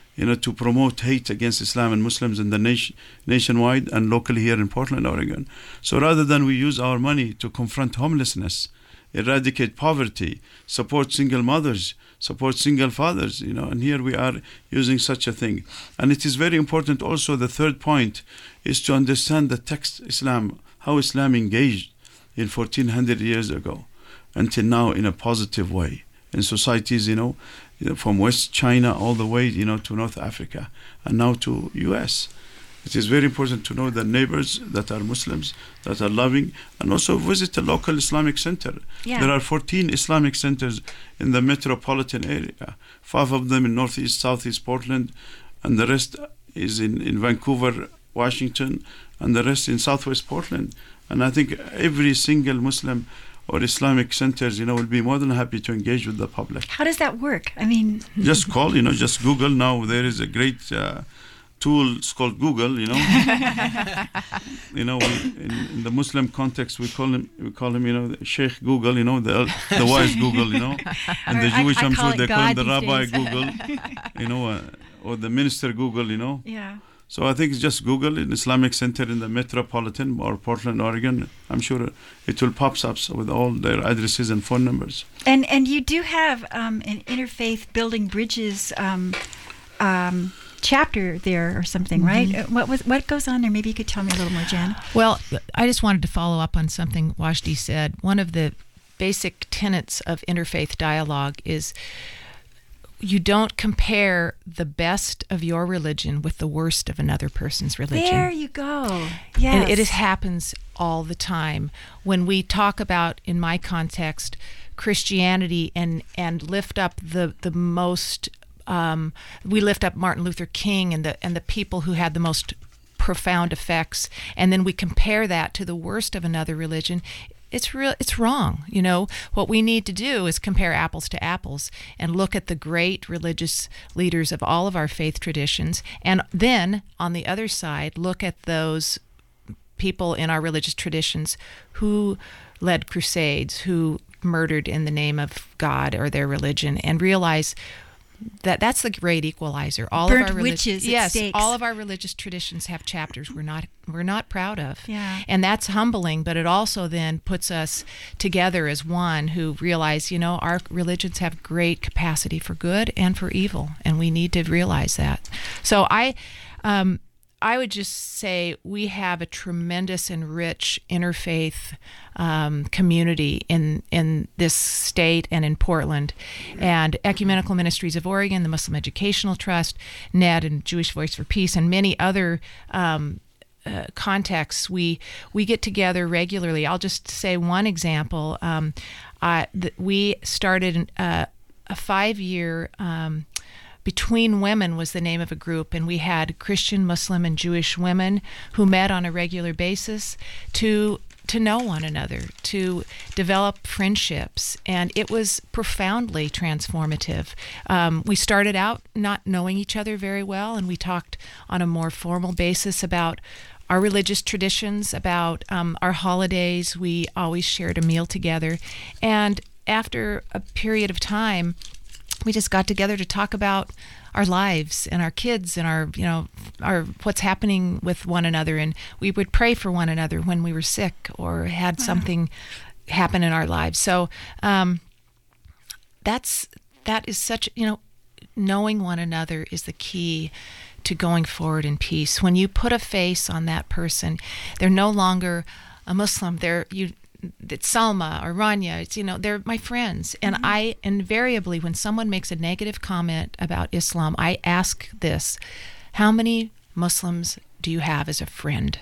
you know, to promote hate against Islam and Muslims in the nation, nationwide and locally here in Portland, Oregon. So rather than we use our money to confront homelessness, eradicate poverty, support single mothers, support single fathers, you know, and here we are using such a thing. And it is very important also, the third point is to understand the text Islam, how Islam engaged in fourteen hundred years ago until now in a positive way in societies, you know, you know, from West China all the way, you know, to North Africa and now to U S. It is very important to know the neighbors that are Muslims, that are loving, and also visit a local Islamic center. Yeah. There are fourteen Islamic centers in the metropolitan area, five of them in Northeast, Southeast Portland, and the rest is in, in Vancouver, Washington, and the rest in Southwest Portland. And I think every single Muslim or Islamic centers, you know, will be more than happy to engage with the public. How does that work? I mean, just call, you know, just Google. Now there is a great uh, tool, it's called Google, you know. you know, we, in, in the Muslim context, we call him, we call him, you know, Sheikh Google, you know, the the wise Google, you know. And the Jewish, I, I I'm sure it they call him the God Rabbi days. Google, you know, uh, or the Minister Google, you know. Yeah. So I think it's just Google an Islamic center in the metropolitan or Portland, Oregon. I'm sure it will pop up with all their addresses and phone numbers. And and you do have um, an interfaith building bridges um, um, chapter there or something, right? Mm-hmm. What was what goes on there? Maybe you could tell me a little more, Jan. Well, I just wanted to follow up on something Wajdi said. One of the basic tenets of interfaith dialogue is you don't compare the best of your religion with the worst of another person's religion. There you go. Yes. And it is, happens all the time. When we talk about, in my context, Christianity and, and lift up the, the most, um, we lift up Martin Luther King and the and the people who had the most profound effects, and then we compare that to the worst of another religion. It's real. It's wrong. You know, what we need to do is compare apples to apples and look at the great religious leaders of all of our faith traditions, and then on the other side, look at those people in our religious traditions who led crusades, who murdered in the name of God or their religion, and realize that that's the great equalizer. All Burnt of our relig- witches at yes, stakes. all of our religious traditions have chapters we're not we're not proud of. Yeah. And that's humbling, but it also then puts us together as one who realize, you know, our religions have great capacity for good and for evil, and we need to realize that. So I um, I would just say we have a tremendous and rich interfaith um, community in in this state and in Portland. And Ecumenical Ministries of Oregon, the Muslim Educational Trust, N E D and Jewish Voice for Peace, and many other um, uh, contexts, we we get together regularly. I'll just say one example. Um, uh, th- we started uh, a five-year um, Between Women was the name of a group, and we had Christian, Muslim, and Jewish women who met on a regular basis to to know one another, to develop friendships, and it was profoundly transformative. Um, we started out not knowing each other very well, and we talked on a more formal basis about our religious traditions, about um, our holidays. We always shared a meal together, and after a period of time, we just got together to talk about our lives and our kids and our, you know, our what's happening with one another. And we would pray for one another when we were sick or had wow. something happen in our lives. So um, that's that is such, you know, knowing one another is the key to going forward in peace. When you put a face on that person, they're no longer a Muslim. They're you. It's Salma or Rania, it's, you know, they're my friends. And mm-hmm. I invariably, when someone makes a negative comment about Islam, I ask this: how many Muslims do you have as a friend?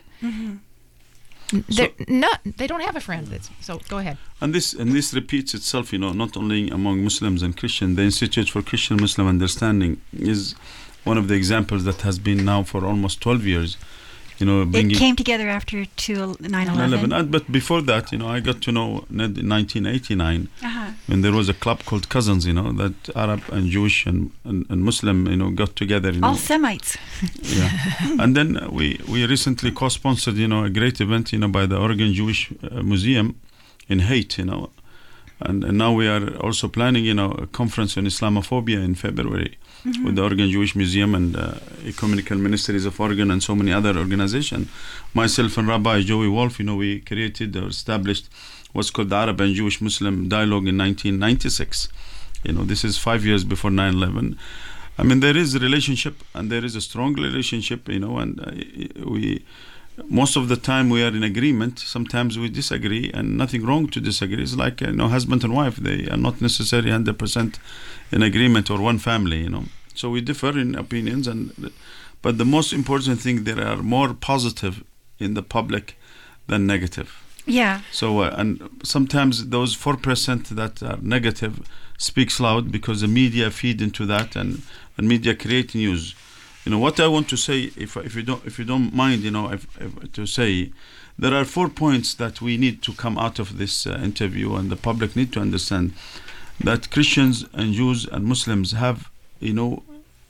Mm-hmm. So, no, they don't have a friend. That's, so go ahead. And this and this repeats itself, you know, not only among Muslims and Christians. The Institute for Christian Muslim Understanding is one of the examples that has been now for almost twelve years. You know, it came together after nine eleven. But before that, you know, I got to know Ned in nineteen eighty-nine uh-huh. when there was a club called Cousins, you know, that Arab and Jewish and, and, and Muslim, you know, got together. You All know. Semites. Yeah. And then we, we recently co-sponsored, you know, a great event, you know, by the Oregon Jewish uh, Museum in Haight, you know. And, and now we are also planning, you know, a conference on Islamophobia in February mm-hmm. with the Oregon Jewish Museum and uh, Ecumenical Ministries of Oregon and so many other organizations. Myself and Rabbi Joey Wolf, you know, we created or established what's called the Arab and Jewish Muslim Dialogue in nineteen ninety-six. You know, this is five years before nine eleven. I mean, there is a relationship, and there is a strong relationship, you know, and uh, we... most of the time we are in agreement. Sometimes we disagree, and nothing wrong to disagree. It's like, you know, husband and wife, they are not necessarily one hundred percent in agreement, or one family, you know. So we differ in opinions, and but the most important thing, there are more positive in the public than negative. Yeah. So uh, and sometimes those four percent that are negative speaks loud, because the media feed into that, and, and media create news. You know what I want to say, if if you don't if you don't mind, you know, if, if, to say, there are four points that we need to come out of this uh, interview, and the public need to understand that Christians and Jews and Muslims have, you know,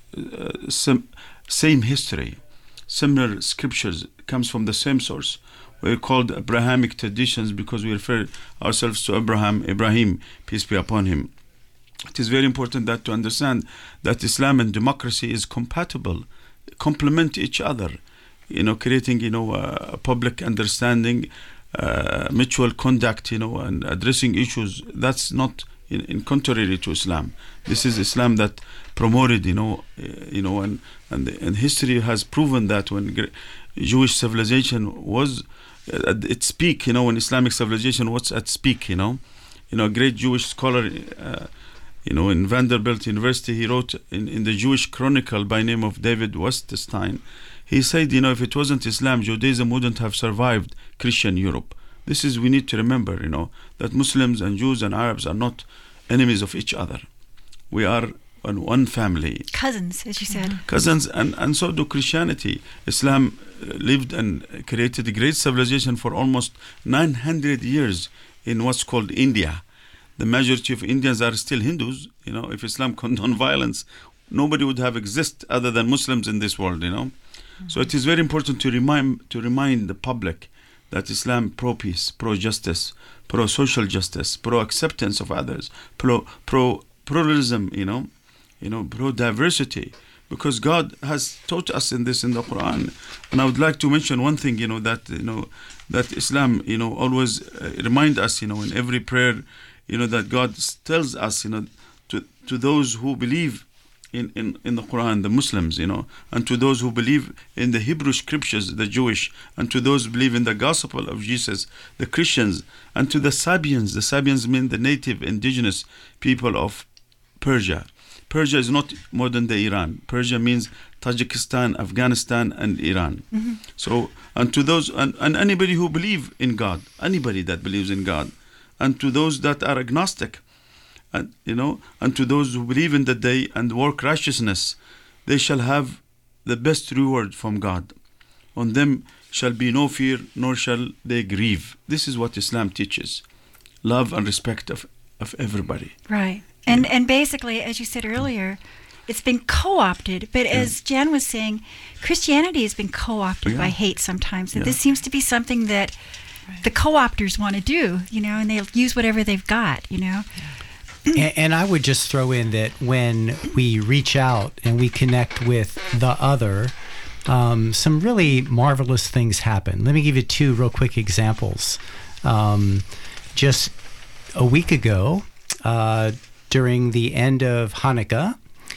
uh, some same history, similar scriptures, comes from the same source. We're called Abrahamic traditions because we refer ourselves to Abraham, Ibrahim, peace be upon him. It is very important that to understand that Islam and democracy is compatible, complement each other, you know, creating, you know, a public understanding, uh, mutual conduct, you know, and addressing issues. That's not in, in contrary to Islam. This is Islam that promoted, you know, uh, you know, and and, the, and history has proven that when Jewish civilization was at its peak, you know, when Islamic civilization was at peak, you know, you know, a great Jewish scholar. Uh, You know, in Vanderbilt University, he wrote in, in the Jewish Chronicle by name of David Westenstein. He said, you know, if it wasn't Islam, Judaism wouldn't have survived Christian Europe. This is, we need to remember, you know, that Muslims and Jews and Arabs are not enemies of each other. We are one family. Cousins, as you said. Cousins, and, and so do Christianity. Islam lived and created a great civilization for almost nine hundred years in what's called India. The majority of Indians are still Hindus. You know, if Islam condoned violence, nobody would have existed other than Muslims in this world, you know. Mm-hmm. So it is very important to remind to remind the public that Islam pro-peace, pro-justice, pro-social justice, pro-acceptance of others, pro pro pluralism, you know, you know, pro-diversity, because God has taught us in this in the Quran. And I would like to mention one thing, you know, that you know that Islam, you know, always uh, remind us, you know, in every prayer, you know, that God tells us, you know, to, to those who believe in, in, in the Quran, the Muslims, you know, and to those who believe in the Hebrew scriptures, the Jewish, and to those who believe in the gospel of Jesus, the Christians, and to the Sabians. The Sabians mean the native indigenous people of Persia. Persia is not modern day Iran. Persia means Tajikistan, Afghanistan, and Iran. Mm-hmm. So, and to those, and, and anybody who believe in God, anybody that believes in God, and to those that are agnostic, and you know, and to those who believe in the day and work righteousness, they shall have the best reward from God. On them shall be no fear, nor shall they grieve. This is what Islam teaches: love and respect of, of everybody. Right. And yeah. and basically, as you said earlier, it's been co-opted. But yeah. as Jan was saying, Christianity has been co-opted yeah. by hate sometimes. And yeah. this seems to be something that the co-opters want to do, you know, and they'll use whatever they've got, you know. And, and I would just throw in that when we reach out and we connect with the other, um, some really marvelous things happen. Let me give you two real quick examples. Um, just a week ago, uh, during the end of Hanukkah,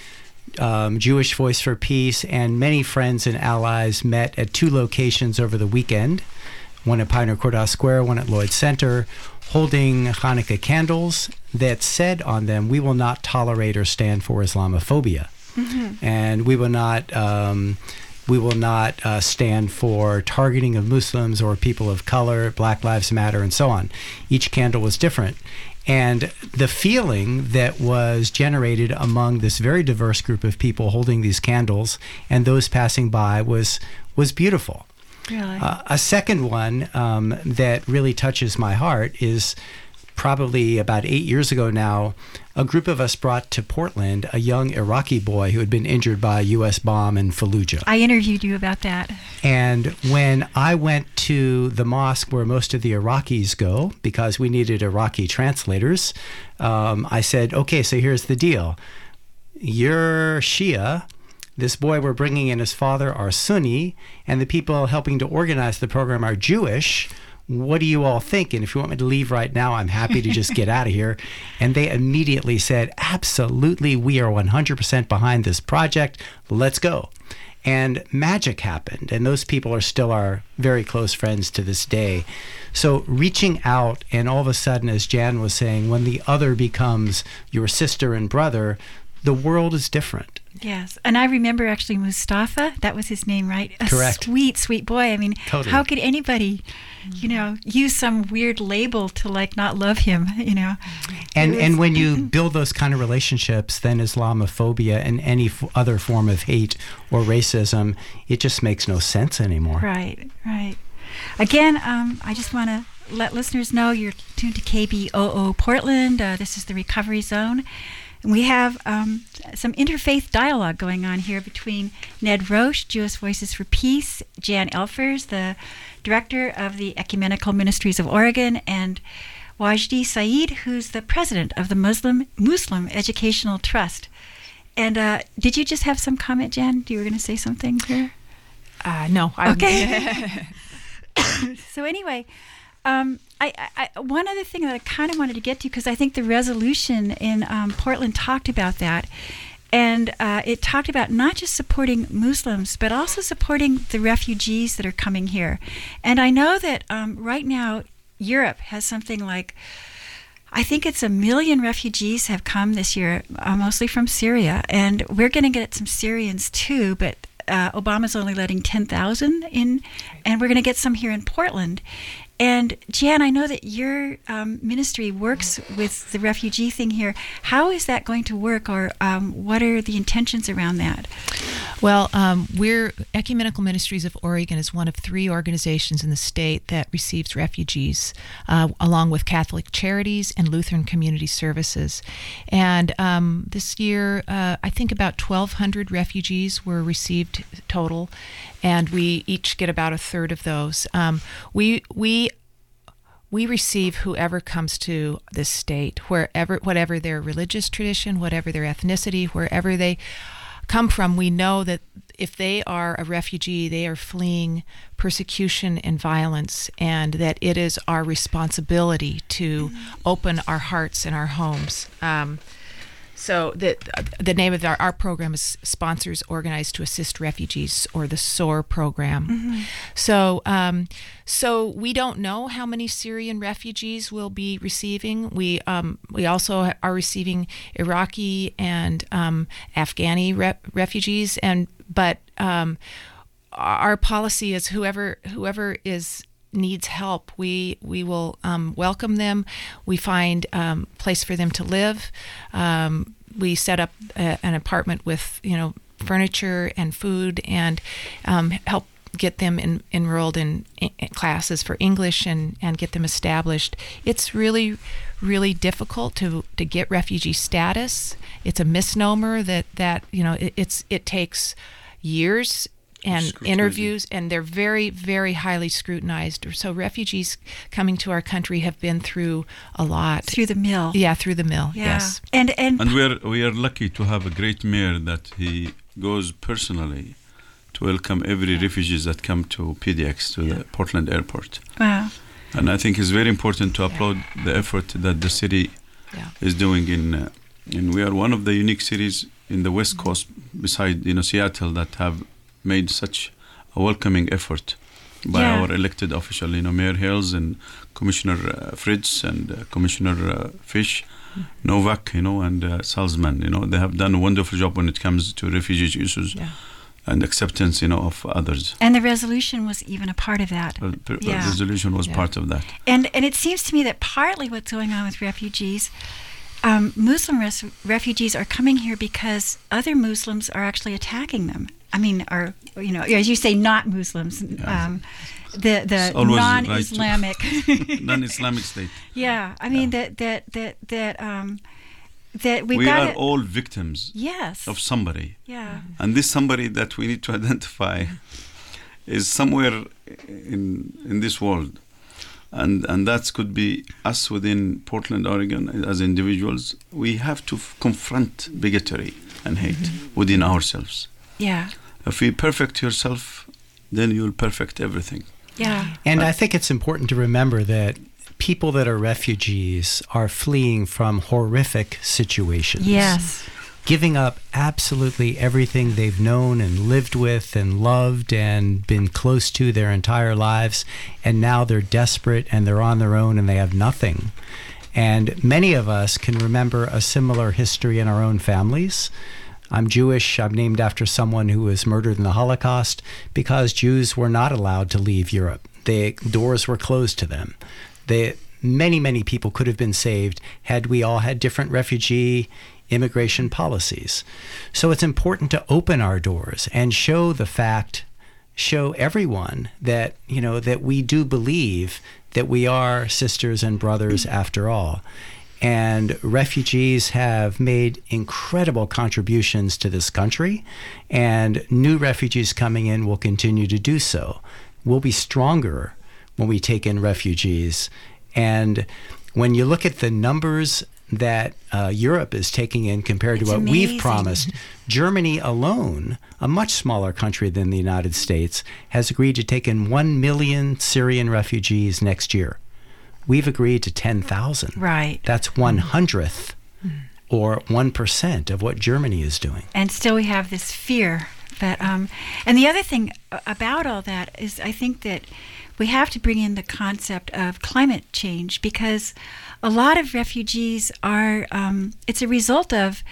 um, Jewish Voice for Peace and many friends and allies met at two locations over the weekend. One at Pioneer Courthouse Square, one at Lloyd Center, holding Hanukkah candles that said on them, "We will not tolerate or stand for Islamophobia." Mm-hmm. And we will not um, we will not uh, stand for targeting of Muslims or people of color, Black Lives Matter, and so on. Each candle was different. And the feeling that was generated among this very diverse group of people holding these candles and those passing by was was beautiful. Really? Uh, a second one um, that really touches my heart is probably about eight years ago now, a group of us brought to Portland a young Iraqi boy who had been injured by a U S bomb in Fallujah. I interviewed you about that. And when I went to the mosque where most of the Iraqis go, because we needed Iraqi translators, um, I said, okay, so here's the deal. You're Shia. This boy we're bringing in, his father, are Sunni, and the people helping to organize the program are Jewish. What do you all think? And if you want me to leave right now, I'm happy to just get out of here. And they immediately said, absolutely, we are one hundred percent behind this project. Let's go. And magic happened. And those people are still our very close friends to this day. So reaching out, and all of a sudden, as Jan was saying, when the other becomes your sister and brother, the world is different. Yes. And I remember actually Mustafa, that was his name, right? A Correct. Sweet, sweet boy. I mean, Totally. How could anybody, you know, use some weird label to like not love him, you know? And was- and when you build those kind of relationships, then Islamophobia and any f- other form of hate or racism, it just makes no sense anymore. Right, right. Again, um, I just want to let listeners know you're tuned to K B O O Portland. Uh, this is the Recovery Zone. And we have um, some interfaith dialogue going on here between Ned Roche, Jewish Voices for Peace, Jan Elfers, the director of the Ecumenical Ministries of Oregon, and Wajdi Saeed, who's the president of the Muslim Muslim Educational Trust. And uh, did you just have some comment, Jan? You were going to say something here? Uh, no. I'm, Okay. So anyway, um, I, I, one other thing that I kind of wanted to get to, because I think the resolution in um, Portland talked about that, and uh, it talked about not just supporting Muslims, but also supporting the refugees that are coming here. And I know that um, right now Europe has something like, I think it's a million refugees have come this year, uh, mostly from Syria, and we're going to get some Syrians too, but uh, Obama's only letting ten thousand in, and we're going to get some here in Portland. And Jan, I know that your um, ministry works with the refugee thing here. How is that going to work, or um, what are the intentions around that? Well, um, we're Ecumenical Ministries of Oregon is one of three organizations in the state that receives refugees, uh, along with Catholic Charities and Lutheran Community Services. And um, this year, uh, I think about twelve hundred refugees were received total, and we each get about a third of those. Um, we we we receive whoever comes to this state, wherever, whatever their religious tradition, whatever their ethnicity, wherever they come from. We know that if they are a refugee, they are fleeing persecution and violence, and that it is our responsibility to open our hearts and our homes. Um, So the the name of our, our program is Sponsors Organized to Assist Refugees, or the SOAR program. Mm-hmm. So um, so we don't know how many Syrian refugees we'll be receiving. We um, we also are receiving Iraqi and um, Afghani re- refugees, and but um, our policy is whoever whoever is needs help, we we will um, welcome them. We find a um, place for them to live. Um, we set up a, an apartment with, you know, furniture and food, and um, help get them in, enrolled in, in classes for English, and, and get them established. It's really, really difficult to, to get refugee status. It's a misnomer that, that you know, it, it's it takes years and interviews, and they're very, very highly scrutinized. So refugees coming to our country have been through a lot. Through the mill. Yeah, through the mill, Yeah. yes. And and, And we are we are lucky to have a great mayor that he goes personally to welcome every refugees that come to P D X, to the Portland airport. wow. And I think it's very important to applaud the effort that the city Yeah. is doing in. Uh, and we are one of the unique cities in the West Coast, beside you know Seattle, that have made such a welcoming effort by Yeah. our elected official, you know, Mayor Hales and Commissioner uh, Fritz and uh, Commissioner uh, Fish, Novak, you know, and uh, Salzman. You know, they have done a wonderful job when it comes to refugee issues Yeah. and acceptance, you know, of others. And the resolution was even a part of that. Uh, the Yeah. resolution was Yeah. part of that. And and it seems to me that partly what's going on with refugees, um, Muslim res- refugees are coming here because other Muslims are actually attacking them. I mean, are, you know, as you say, not Muslims, Yeah. um, the the always right to- non-Islamic, non-Islamic state. yeah. I mean Yeah. that that that that um, that we've we got are all victims yes, of somebody, yeah, and this somebody that we need to identify is somewhere in in this world, and and that could be us within Portland, Oregon, as individuals. We have to f- confront bigotry and hate Mm-hmm. within ourselves. yeah, If you perfect yourself, then you'll perfect everything. yeah, And I think it's important to remember that people that are refugees are fleeing from horrific situations. yes, Giving up absolutely everything they've known and lived with and loved and been close to their entire lives. And now they're desperate and they're on their own and they have nothing. And many of us can remember a similar history in our own families. I'm Jewish. I'm named after someone who was murdered in the Holocaust because Jews were not allowed to leave Europe. The doors were closed to them. They, many, many people could have been saved had we all had different refugee immigration policies. So it's important to open our doors and show the fact, show everyone that, you know, that we do believe that we are sisters and brothers after all. And refugees have made incredible contributions to this country, and new refugees coming in will continue to do so. We'll be stronger when we take in refugees. And when you look at the numbers that uh, Europe is taking in compared It's to what amazing. we've promised, Germany alone, a much smaller country than the United States, has agreed to take in one million Syrian refugees next year. We've agreed to ten thousand. right. That's one hundredth or one percent of what Germany is doing. And still we have this fear that, um, and the other thing about all that is I think that we have to bring in the concept of climate change, because a lot of refugees are, um, it's a result of,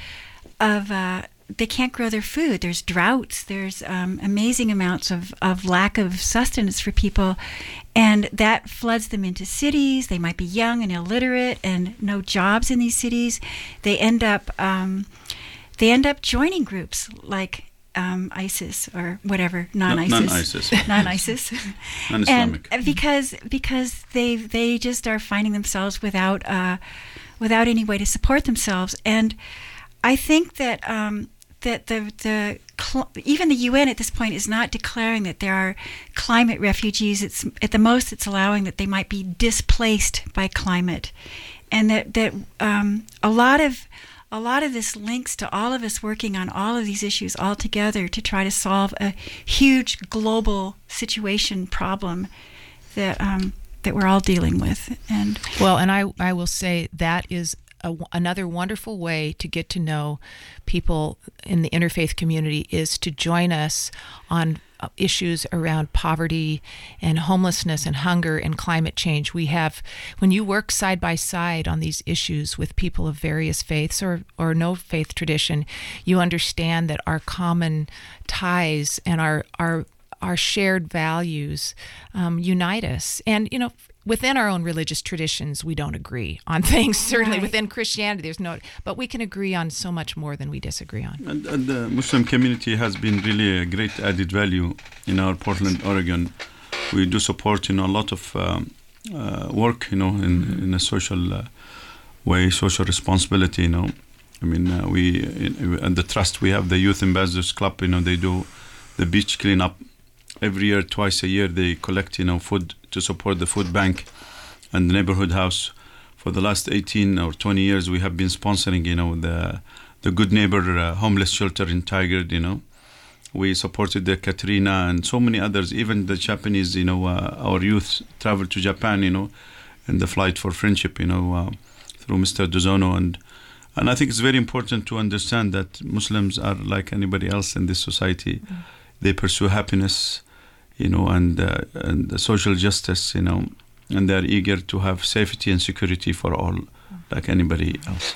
of uh, they can't grow their food. There's droughts. There's um, amazing amounts of, of lack of sustenance for people. And that floods them into cities. They might be young and illiterate and no jobs in these cities. They end up, um, they end up joining groups like um, ISIS or whatever, non-ISIS, non-ISIS. non-ISIS, Non-Islamic. and because because they they just are finding themselves without uh, without any way to support themselves. And I think that um, that the the cl- even the U N at this point is not declaring that there are climate refugees. It's at the most it's allowing that they might be displaced by climate, and that that um, a lot of a lot of this links to all of us working on all of these issues all together to try to solve a huge global situation problem that um, that we're all dealing with. And Well, and I, I will say that is a, another wonderful way to get to know people in the interfaith community is to join us on issues around poverty and homelessness and hunger and climate change. We have, when you work side by side on these issues with people of various faiths or, or no faith tradition, you understand that our common ties and our, our our shared values um, unite us. And, you know, within our own religious traditions, we don't agree on things. Certainly Right. within Christianity, there's no, but we can agree on so much more than we disagree on. And, and the Muslim community has been really a great added value in our Portland, Oregon. We do support, you know, a lot of um, uh, work, you know, in, in a social uh, way, social responsibility, you know. I mean, uh, we, in, at the Trust, we have the Youth Ambassadors Club, you know, they do the beach cleanup. Every year, twice a year, they collect, you know, food to support the food bank and the neighborhood house. For the last eighteen or twenty years, we have been sponsoring, you know, the the Good Neighbor uh, homeless shelter in Tigard, you know. We supported the Katrina and so many others. Even the Japanese, you know, uh, our youth traveled to Japan, you know, in the Flight for Friendship, you know, uh, through Mister Dozono. And and I think it's very important to understand that Muslims are like anybody else in this society. Mm-hmm. They pursue happiness, you know, and uh, and the social justice, you know, and they're eager to have safety and security for all, like anybody else.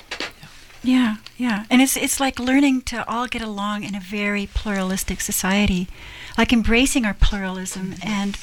yeah, yeah. And it's it's like learning to all get along in a very pluralistic society, like embracing our pluralism and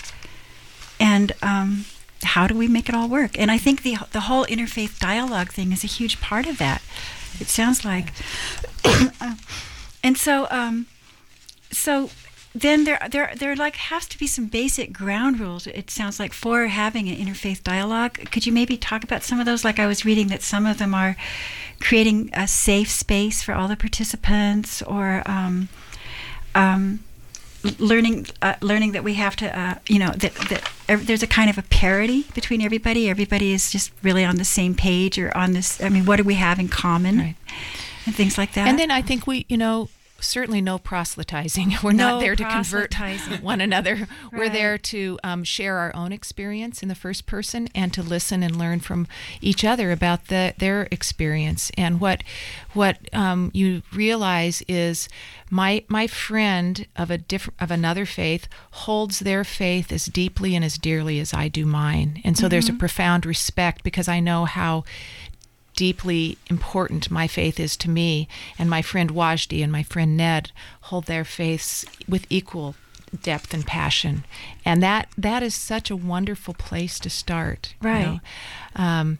and um, how do we make it all work? And I think the the whole interfaith dialogue thing is a huge part of that. It sounds like, and so. Um, so then there there there like has to be some basic ground rules, it sounds like, for having an interfaith dialogue. Could you maybe talk about some of those? Like I was reading that some of them are creating a safe space for all the participants, or um, um, learning uh, learning that we have to uh, you know that that ev- there's a kind of a parity between everybody. Everybody is just really on the same page, or on this. I mean, what do we have in common, Right. and things like that. And then I think we, you know, certainly no proselytizing. We're No not there to convert proselytizing. one another. We're Right. there to um, share our own experience in the first person, and to listen and learn from each other about the, their experience. And what what um, you realize is my my friend of a different of another faith holds their faith as deeply and as dearly as I do mine. And so there's a profound respect, because I know how deeply important my faith is to me, and my friend Wajdi and my friend Ned hold their faiths with equal depth and passion, and that that is such a wonderful place to start. you Right. know. Um,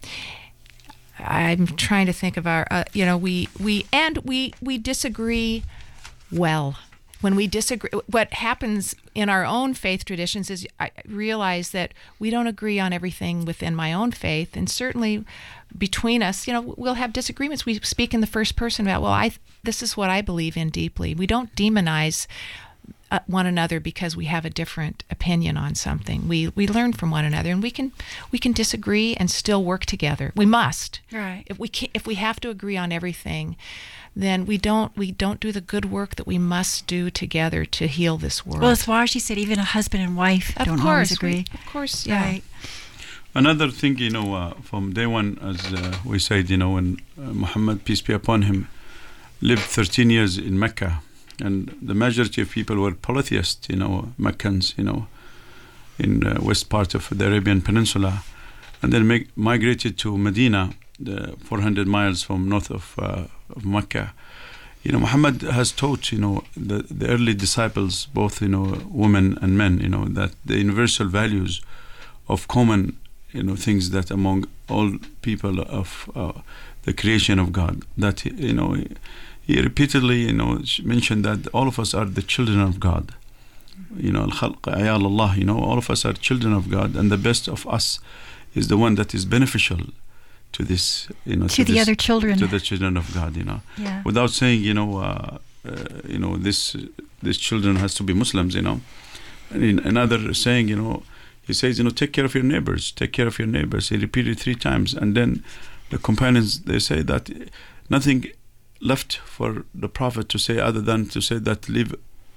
I'm trying to think of our, uh, you know, we we and we we disagree well. When we disagree, what happens in our own faith traditions is I realize that we don't agree on everything within my own faith, and certainly between us, you know, we'll have disagreements. We speak in the first person about, well, I this is what I believe in deeply. We don't demonize uh, one another because we have a different opinion on something. We we learn from one another, and we can we can disagree and still work together. We must. Right. If we can, if we have to agree on everything, then we don't we don't do the good work that we must do together to heal this world. Well, as Wajdi said, even a husband and wife of don't course, always agree. We, of course, yeah. Right. Another thing, you know, uh, from day one, as uh, we said, you know, when uh, Muhammad, peace be upon him, lived thirteen years in Mecca, and the majority of people were polytheists, you know, Meccans, you know, in uh, west part of the Arabian Peninsula, and then mig- migrated to Medina, the four hundred miles from north of, uh, of Mecca. You know, Muhammad has taught, you know, the, the early disciples, both, you know, women and men, you know, that the universal values of common, you know, things that among all people of uh, the creation of God, that, you know, he, he repeatedly, you know, mentioned that all of us are the children of God. You know, al-khalq ayal Allah, you know, all of us are children of God, and the best of us is the one that is beneficial to this, you know, To, to the this, other children. to the children of God, you know, Yeah. without saying, you know, uh, uh, you know, this these children has to be Muslims, you know. And in another saying, you know, he says, you know, take care of your neighbors, take care of your neighbors. He repeated three times, and then the companions, they say that nothing left for the Prophet to say other than to say that leave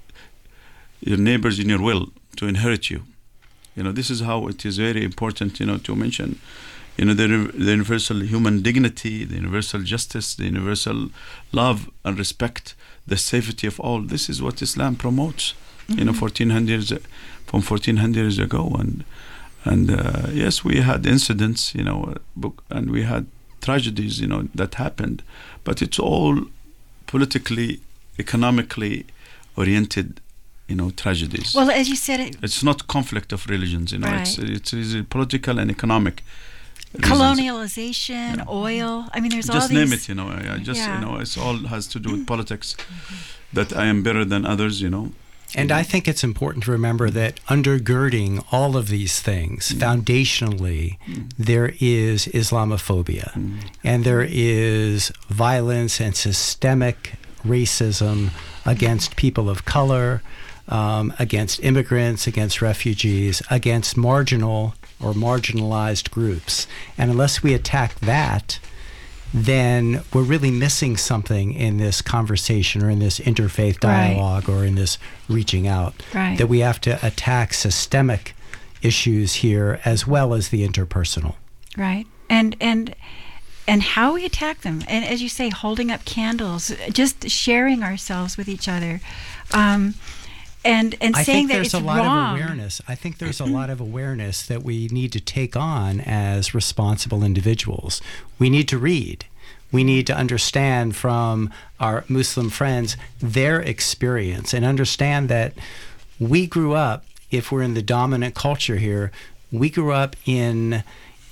your neighbors in your will to inherit you. You know, this is how it is very important, you know, to mention, you know, the, the universal human dignity, the universal justice, the universal love and respect, the safety of all. This is what Islam promotes, mm-hmm. you know, fourteen hundred years, from fourteen hundred years ago. And and uh, yes, we had incidents, you know, and we had tragedies, you know, that happened, but it's all politically, economically oriented, you know, tragedies. Well, as you said, it, It's not conflict of religions, you know. Right. It's it's, it's political and economic reasons. colonialization, Yeah. oil. I mean, there's all Just these. name it, you know. Yeah, just Yeah. you know, it's all has to do with politics. That I am better than others, you know. And I think it's important to remember that undergirding all of these things, Mm. foundationally, Mm. there is Islamophobia. Mm. And there is violence and systemic racism against people of color, um, against immigrants, against refugees, against marginal or marginalized groups. And unless we attack that, then we're really missing something in this conversation or in this interfaith dialogue or in this reaching out. Right. That we have to attack systemic issues here as well as the interpersonal. Right. And and and how we attack them. And as you say, holding up candles, just sharing ourselves with each other. Um, and and I saying think that there's it's a lot wrong. of awareness. I think there's a lot of awareness that we need to take on as responsible individuals. We need to read. We need to understand from our Muslim friends their experience and understand that we grew up, if we're in the dominant culture here, we grew up in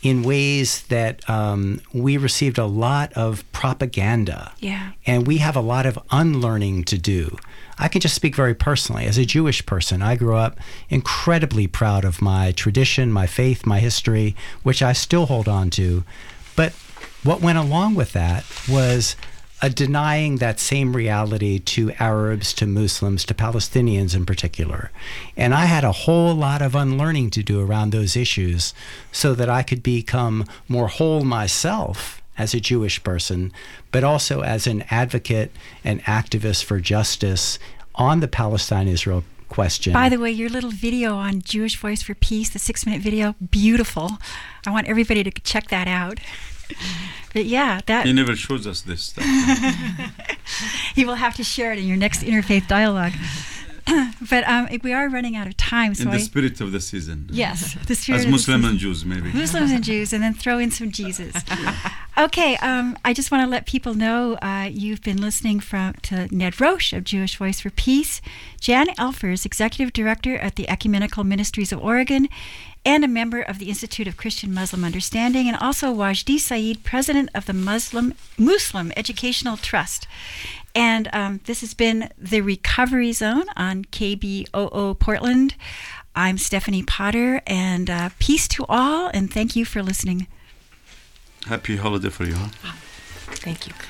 in ways that um, we received a lot of propaganda. Yeah. And we have a lot of unlearning to do. I can just speak very personally. As a Jewish person, I grew up incredibly proud of my tradition, my faith, my history, which I still hold on to. But what went along with that was a denying that same reality to Arabs, to Muslims, to Palestinians in particular. And I had a whole lot of unlearning to do around those issues so that I could become more whole myself as a Jewish person, but also as an advocate and activist for justice on the Palestine-Israel question. By the way, your little video on Jewish Voice for Peace, the six-minute video, beautiful. I want everybody to check that out. But yeah, that He never shows us this stuff. you will have to share it in your next interfaith dialogue. But um, we are running out of time, so in the I, spirit of the season. yes, the spirit As of Muslim the and Jews, maybe. Muslims and Jews, and then throw in some Jesus. Okay, um, I just want to let people know uh, you've been listening from to Ned Roche of Jewish Voice for Peace, Jan Elfers, Executive Director at the Ecumenical Ministries of Oregon, and a member of the Institute of Christian Muslim Understanding, and also Wajdi Saeed, President of the Muslim Muslim Educational Trust. And um, this has been the Recovery Zone on K B O O Portland. I'm Stephanie Potter, and uh, peace to all, and thank you for listening. Happy holiday for you, huh? Thank you.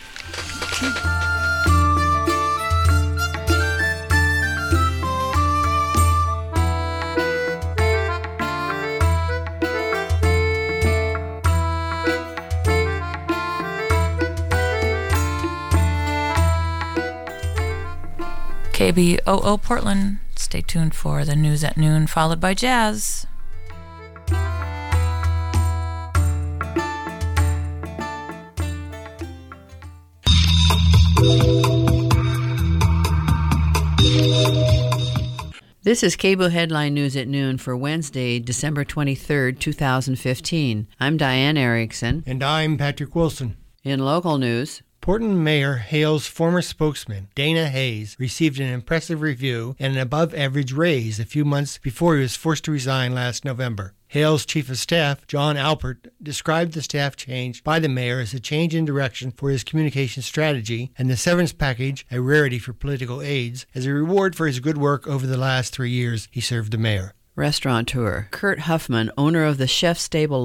K B O O Portland. Stay tuned for the news at noon, followed by jazz. This is K B O Headline News at Noon for Wednesday, December twenty-third, two thousand fifteen. I'm Diane Erickson. And I'm Patrick Wilson. In local news, Portland Mayor Hale's former spokesman, Dana Hayes, received an impressive review and an above-average raise a few months before he was forced to resign last November. Hale's chief of staff, John Alpert, described the staff change by the mayor as a change in direction for his communication strategy and the severance package, a rarity for political aides, as a reward for his good work over the last three years he served the mayor. restaurateur Kurt Huffman, owner of the Chef's Stable